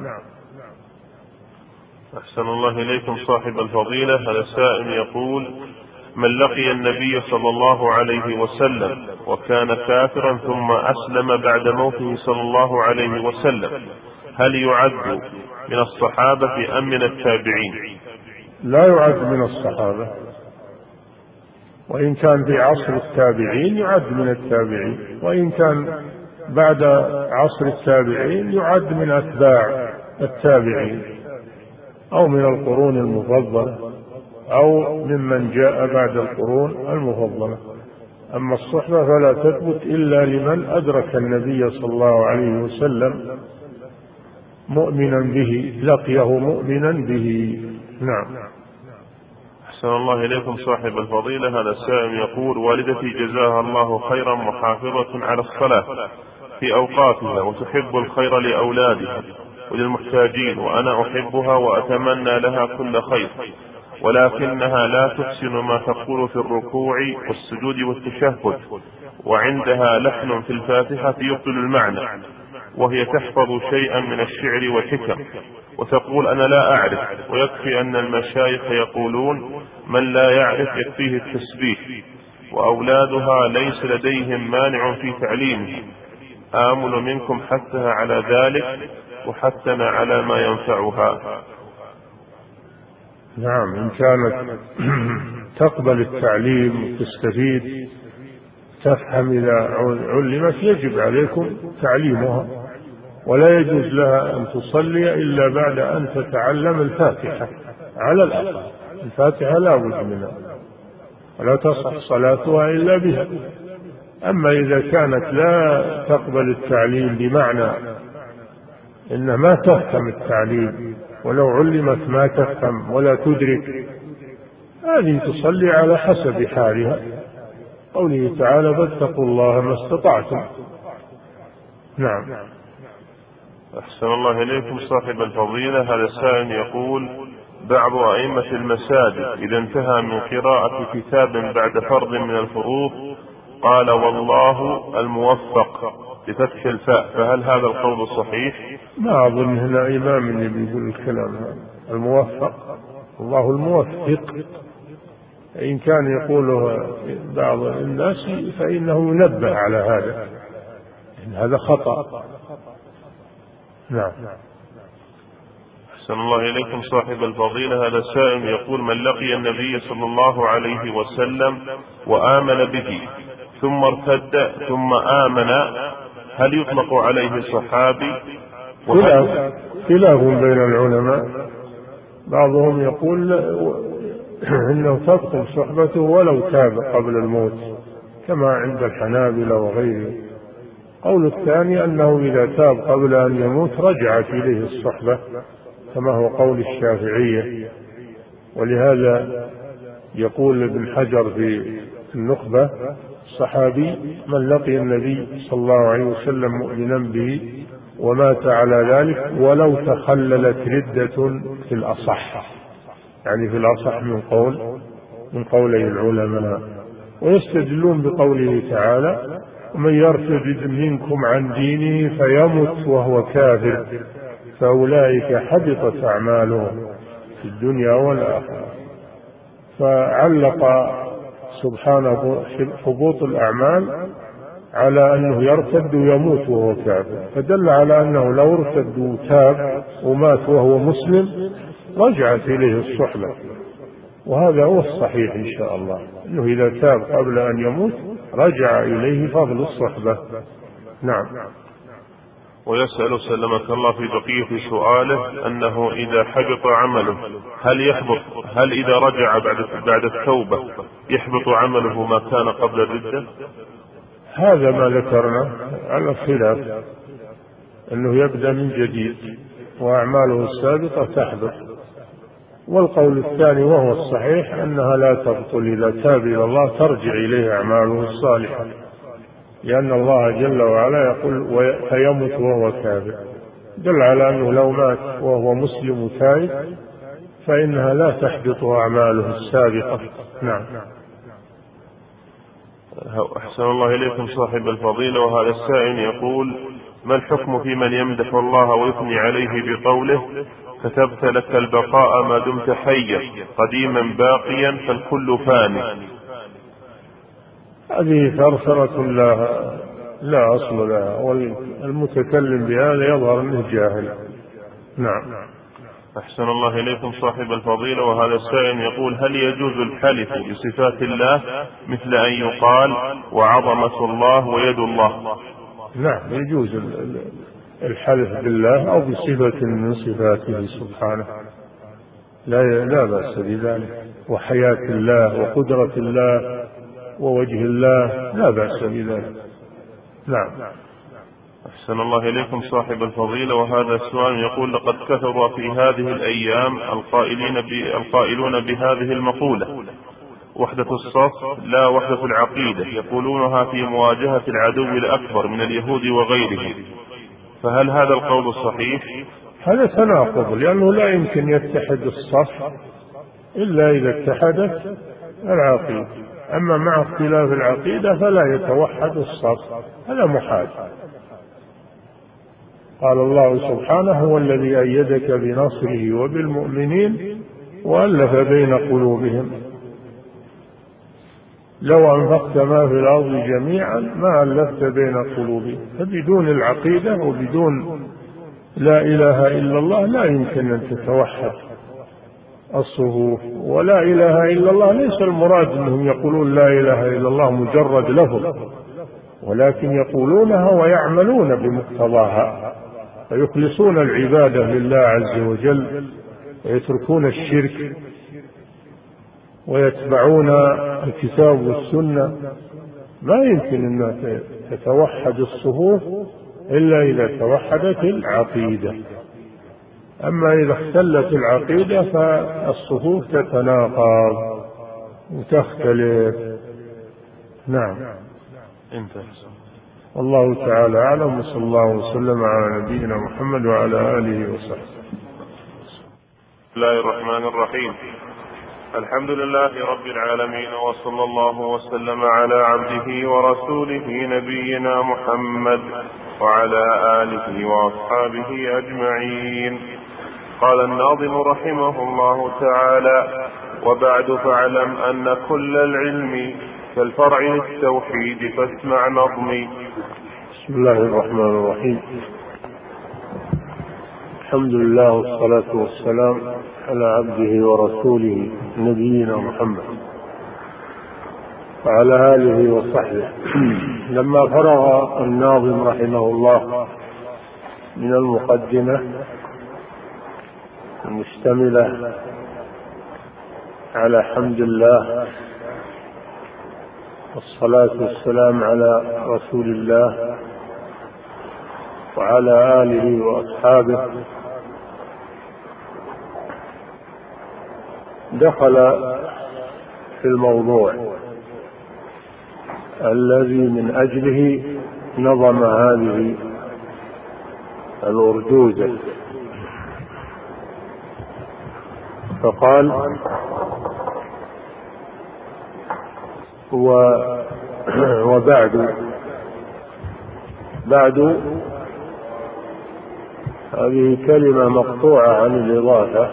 أحسن الله إليكم صاحب الفضيلة. هذا السائل يقول: من لقي النبي صلى الله عليه وسلم وكان كافرا ثم أسلم بعد موته صلى الله عليه وسلم، هل يعد من الصحابة أم من التابعين؟ لا يعد من الصحابة، وإن كان في عصر التابعين يعد من التابعين، وإن كان بعد عصر التابعين يعد من أتباع التابعين، أو من القرون المفضلة، أو ممن جاء بعد القرون المفضلة. أما الصحبة فلا تثبت إلا لمن أدرك النبي صلى الله عليه وسلم مؤمنا به، لقيه مؤمنا به. نعم. أحسن الله إليكم صاحب الفضيلة. هذا السائل يقول: والدتي جزاها الله خيرا محافظة على الصلاة في أوقاتها، وتحب الخير لأولادها وللمحتاجين، وأنا أحبها وأتمنى لها كل خير، ولكنها لا تحسن ما تقول في الركوع والسجود والتشهد، وعندها لحن في الفاتحة يبطل المعنى، وهي تحفظ شيئا من الشعر والحكم، وتقول: أنا لا أعرف، ويكفي أن المشايخ يقولون من لا يعرف يكفيه التسبيح، وأولادها ليس لديهم مانع في تعليمه. آمل منكم حثها على ذلك وحثنا على ما ينفعها. نعم، إن كانت تقبل التعليم وتستفيد تفهم إذا علمت يجب عليكم تعليمها، ولا يجوز لها أن تصلي إلا بعد أن تتعلم الفاتحة على الأقل. الفاتحة لا بد منها، ولا تصح صلاتها إلا بها. أما إذا كانت لا تقبل التعليم بمعنى إن ما تفهم التعليم، ولو علمت ما تفهم ولا تدرك، هذه تصلي على حسب حالها، قوله تعالى: فاتقوا الله ما استطعتم. نعم. أحسن الله إليكم صاحب الفضيلة. هذا السائل يقول: بعض أئمة المساجد إذا انتهى من قراءة كتاب بعد فرض من الفروض قال: والله الموفق بفتح الفاء، فهل هذا القول صحيح؟ ما أظن هنا إمام اللي بيقول الكلام هذا. الموفق الله الموفق، إن كان يقوله بعض الناس فإنه ينبه على هذا، إن هذا خطأ. نعم. أحسن الله إليكم صاحب الفضيلة. هذا السائل يقول: من لقي النبي صلى الله عليه وسلم وآمن به ثم ارتد ثم آمن، هل يطلق عليه صحابي؟ خلاف بين العلماء، بعضهم يقول إنه تبطل صحبته ولو تاب قبل الموت، كما عند الحنابلة وغيره. قول الثاني أنه إذا تاب قبل أن يموت رجعت إليه الصحبة، كما هو قول الشافعية. ولهذا يقول ابن حجر في النخبة: الصحابي من لقي النبي صلى الله عليه وسلم مؤمنا به ومات على ذلك ولو تخللت ردة في الأصح، يعني في الأصح من قول من قولي العلماء. ويستدلون بقوله تعالى: ومن يرتد منكم عن دينه فيمت وهو كافر فأولئك حبطت أعمالهم في الدنيا والآخرة. فعلق سبحانه حبوط الأعمال على أنه يرتد ويموت وهو كافر، فدل على أنه لو ارتد وتاب ومات وهو مسلم رجعت إليه الصحبة، وهذا هو الصحيح إن شاء الله، أنه إذا تاب قبل أن يموت رجع إليه فضل الصحبة. نعم. ويسأل سلمك الله في بقية سؤاله أنه إذا حبط عمله هل يحبط هل إذا رجع بعد بعد التوبة يحبط عمله ما كان قبل الردة؟ هذا ما ذكرنا على الخلاف، أنه يبدأ من جديد وأعماله السابقة تحبط. والقول الثاني وهو الصحيح أنها لا تبطل إذا تاب إلى الله ترجع إليه أعماله الصالحة، لأن الله جل وعلا يقول فيمت وهو كافر، دل على أنه لو مات وهو مسلم تائب فإنها لا تحبط أعماله السابقة. نعم. أحسن الله إليكم صاحب الفضيلة. وهذا السائل يقول: ما الحكم في من يمدح الله ويثني عليه بقوله كتبت لك البقاء ما دمت حيا قديما باقيا فالكل فاني؟ هذه ثرثرة لا, لا أصل لها، والمتكلم بهذا يظهر أنه جاهل. نعم. أحسن الله إليكم صاحب الفضيلة. وهذا السائل يقول: هل يجوز الحلف بصفات الله مثل أن يقال وعظمة الله ويد الله؟ نعم، يجوز الحلف بالله أو بصفة من صفاته سبحانه، لا لا بأس بذلك، وحياة الله وقدرة الله ووجه الله لا بأس بذلك. نعم. أحسن الله إليكم صاحب الفضيلة. وهذا السؤال يقول: لقد كثر في هذه الأيام القائلين القائلون بهذه المقولة وحدة الصف لا وحدة العقيدة، يقولونها في مواجهة العدو الأكبر من اليهود وغيرهم، فهل هذا القول صحيح؟ هذا تناقض، لأنه لا يمكن يتحد الصف إلا إذا اتحدت العقيدة، أما مع اختلاف العقيدة فلا يتوحد الصف، هذا محال. قال الله سبحانه: هو الذي أيدك بنصره وبالمؤمنين وألف بين قلوبهم لو أنفقت ما في الأرض جميعا ما ألفت بين قلوبهم. فبدون العقيدة وبدون لا إله إلا الله لا يمكن أن تتوحد الصفوف. ولا إله إلا الله ليس المراد أنهم يقولون لا إله إلا الله مجرد لفظ، ولكن يقولونها ويعملون بمقتضاها، فيخلصون العبادة لله عز وجل ويتركون الشرك ويتبعون الكتاب والسنة. ما يمكن أن تتوحد الصفوف إلا إذا توحدت العقيدة، أما إذا اختلت العقيدة فالصفوف تتناقض وتختلف. نعم. والله تعالى أعلم، وصلى الله وسلم على نبينا محمد وعلى آله وصحبه. بسم الله الرحمن الرحيم. الحمد لله رب العالمين، وصلى الله وسلم على عبده ورسوله نبينا محمد وعلى آله وأصحابه أجمعين. قال الناظم رحمه الله تعالى: وبعد فاعلم أن كل العلم كالفرع للتوحيد فاسمع نظمي. بسم الله الرحمن الرحيم. الحمد لله والصلاة والسلام على عبده ورسوله نبينا محمد وعلى آله وصحبه. لما فرغ الناظم رحمه الله من المقدمة المشتملة على حمد الله والصلاة والسلام على رسول الله وعلى آله وأصحابه، دخل في الموضوع الذي من أجله نظم هذه الأرجوزة، فقال: وبعد. بعد هذه كلمة مقطوعة عن الإضافة،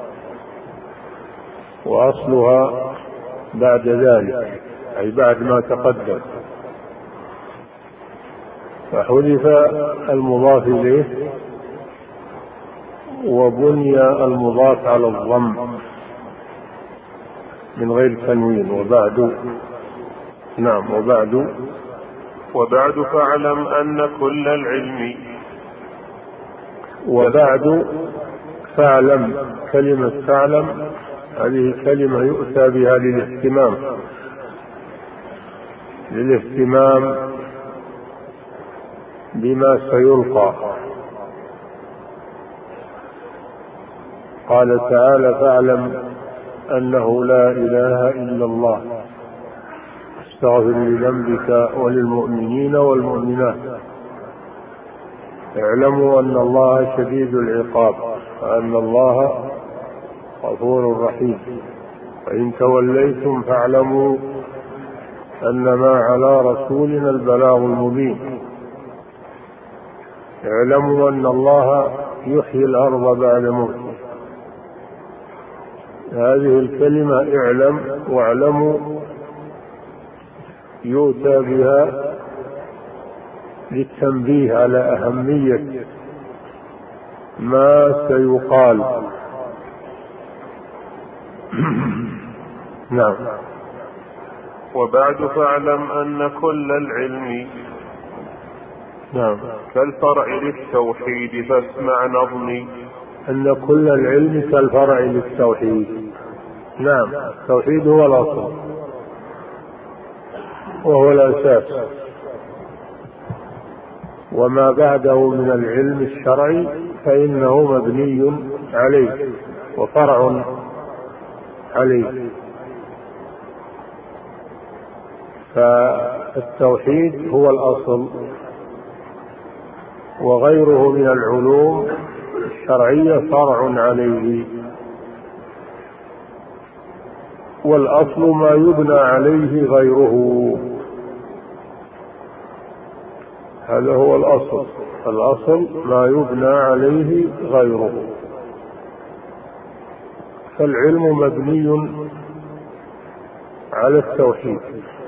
وأصلها بعد ذلك، أي بعد ما تقدم، فحذف المضاف إليه وبني المضاف على الضم من غير تنوين. وبعد نعم. وبعد وبعد فاعلم أن كل العلم وبعد فاعلم، كلمة فاعلم هذه كلمة يؤتى بها للاهتمام للاهتمام بما سيلقى. قال تعالى: فاعلم أنه لا إله إلا الله استغفر لذنبك وللمؤمنين والمؤمنات اعلموا أن الله شديد العقاب وأن الله غفور رحيم وإن توليتم فاعلموا أنما على رسولنا البلاغ المبين اعلموا أن الله يحيي الأرض بعد موتها. هذه الكلمة اعلم واعلموا يؤتى بها للتنبيه على أهمية ما سيقال. نعم. وبعد فاعلم أن كل العلم نعم كالفرع للتوحيد فاسمع نظمي. أن كل العلم كالفرع للتوحيد. نعم. التوحيد هو الأصل وهو الأساس، وما بعده من العلم الشرعي فإنه مبني عليه وفرع عليه. فالتوحيد هو الأصل، وغيره من العلوم الشرعية فرع عليه، والأصل ما يبنى عليه غيره. هذا هو الأصل. الأصل ما يبنى عليه غيره. فالعلم مبني على التوحيد،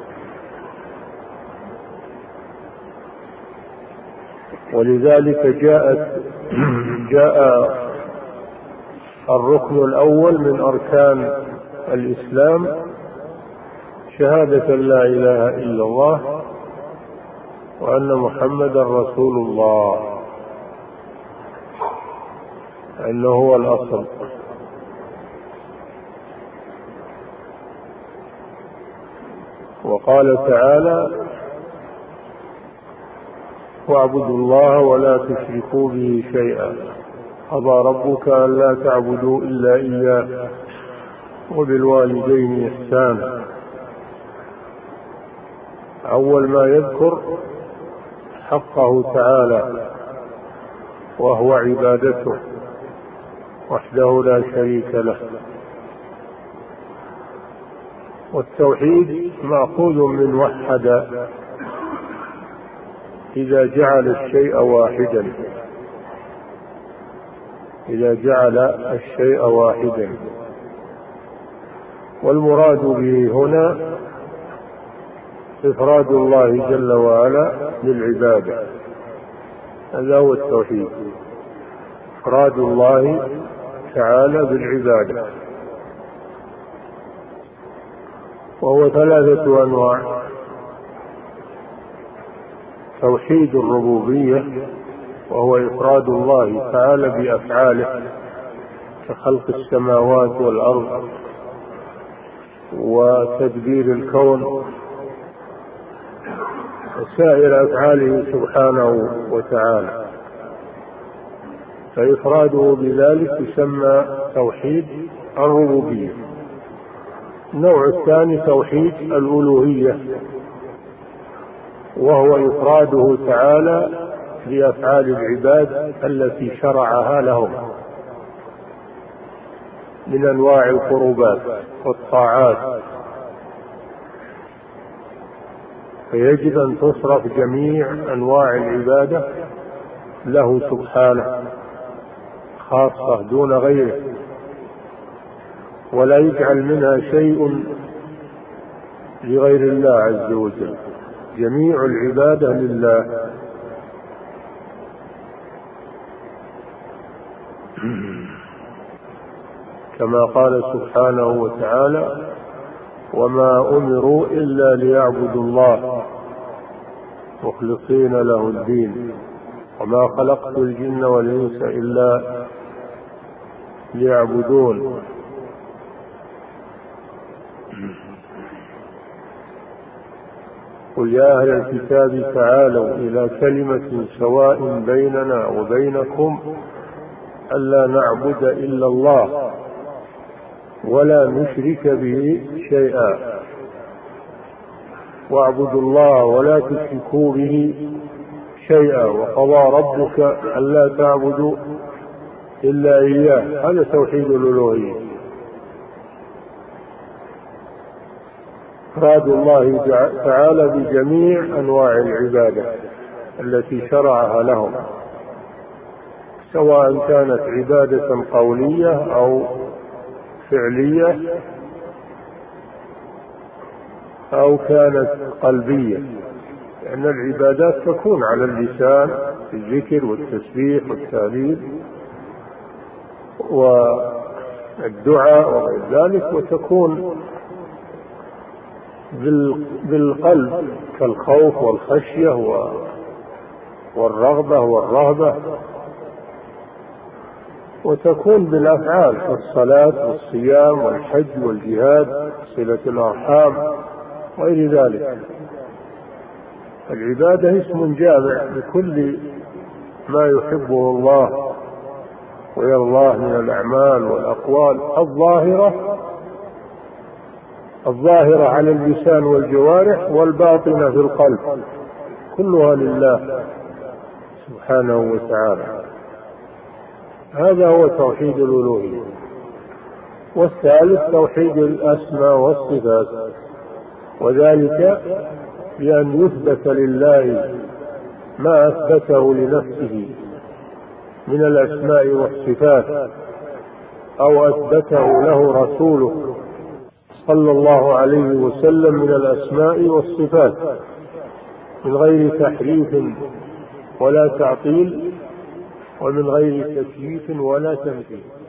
ولذلك جاءت جاء الركن الأول من أركان الإسلام شهادة لا إله إلا الله وأن محمدا رسول الله، أنه هو الأصل. وقال تعالى: واعبدوا الله ولا تشركوا به شيئا قضى ربك ألا تعبدوا إلا إياه وبالوالدين إحسانا. أول ما يذكر حقه تعالى وهو عبادته وحده لا شريك له. والتوحيد مأخوذ من وحد، إذا جعل الشيء واحدا إذا جعل الشيء واحدا والمراد به هنا إفراد الله جل وعلا للعبادة. هذا هو التوحيد، إفراد الله تعالى بالعبادة، وهو ثلاثة أنواع: توحيد الربوبية وهو إفراد الله تعالى بأفعاله كخلق السماوات والأرض وتدبير الكون وسائر أفعاله سبحانه وتعالى، فإفراده بذلك يسمى توحيد الربوبية. النوع الثاني توحيد الألوهية وهو إفراده تعالى بأفعال العباد التي شرعها لهم من أنواع القربات والطاعات، فيجب أن تصرف جميع أنواع العبادة له سبحانه خاصة دون غيره، ولا يجعل منها شيء لغير الله عز وجل، جميع العبادة لله. كما قال سبحانه وتعالى: وما أمروا إلا ليعبدوا الله مخلصين له الدين وما خلقت الجن والإنس إلا ليعبدون. قل يا أهل الكتاب تعالوا إلى كلمة سواء بيننا وبينكم ألا نعبد إلا الله ولا نشرك به شيئا واعبدوا الله ولا تشركوا به شيئا وقضى ربك ألا تعبدوا إلا إياه. هذا توحيد الألوهية، إفراد الله تعالى بجميع أنواع العبادة التي شرعها لهم، سواء كانت عبادة قولية أو فعلية أو كانت قلبية، لأن العبادات تكون على اللسان الذكر والتسبيح والتهليل والدعاء وغير ذلك، وتكون بالقلب كالخوف والخشية والرغبة والرهبة، وتكون بالأفعال كالصلاة والصيام والحج والجهاد صلة الأرحام وغير ذلك. العبادة اسم جامع لكل ما يحبه الله ويرضاه من الأعمال والأقوال الظاهرة الظاهرة على اللسان والجوارح والباطنة في القلب، كلها لله سبحانه وتعالى. هذا هو توحيد الألوهية. والثالث توحيد الأسماء والصفات، وذلك بأن يثبت لله ما أثبته لنفسه من الأسماء والصفات أو أثبته له رسوله صلى الله عليه وسلم من الأسماء والصفات من غير تحريف ولا تعطيل ومن غير تكييف ولا تمثيل.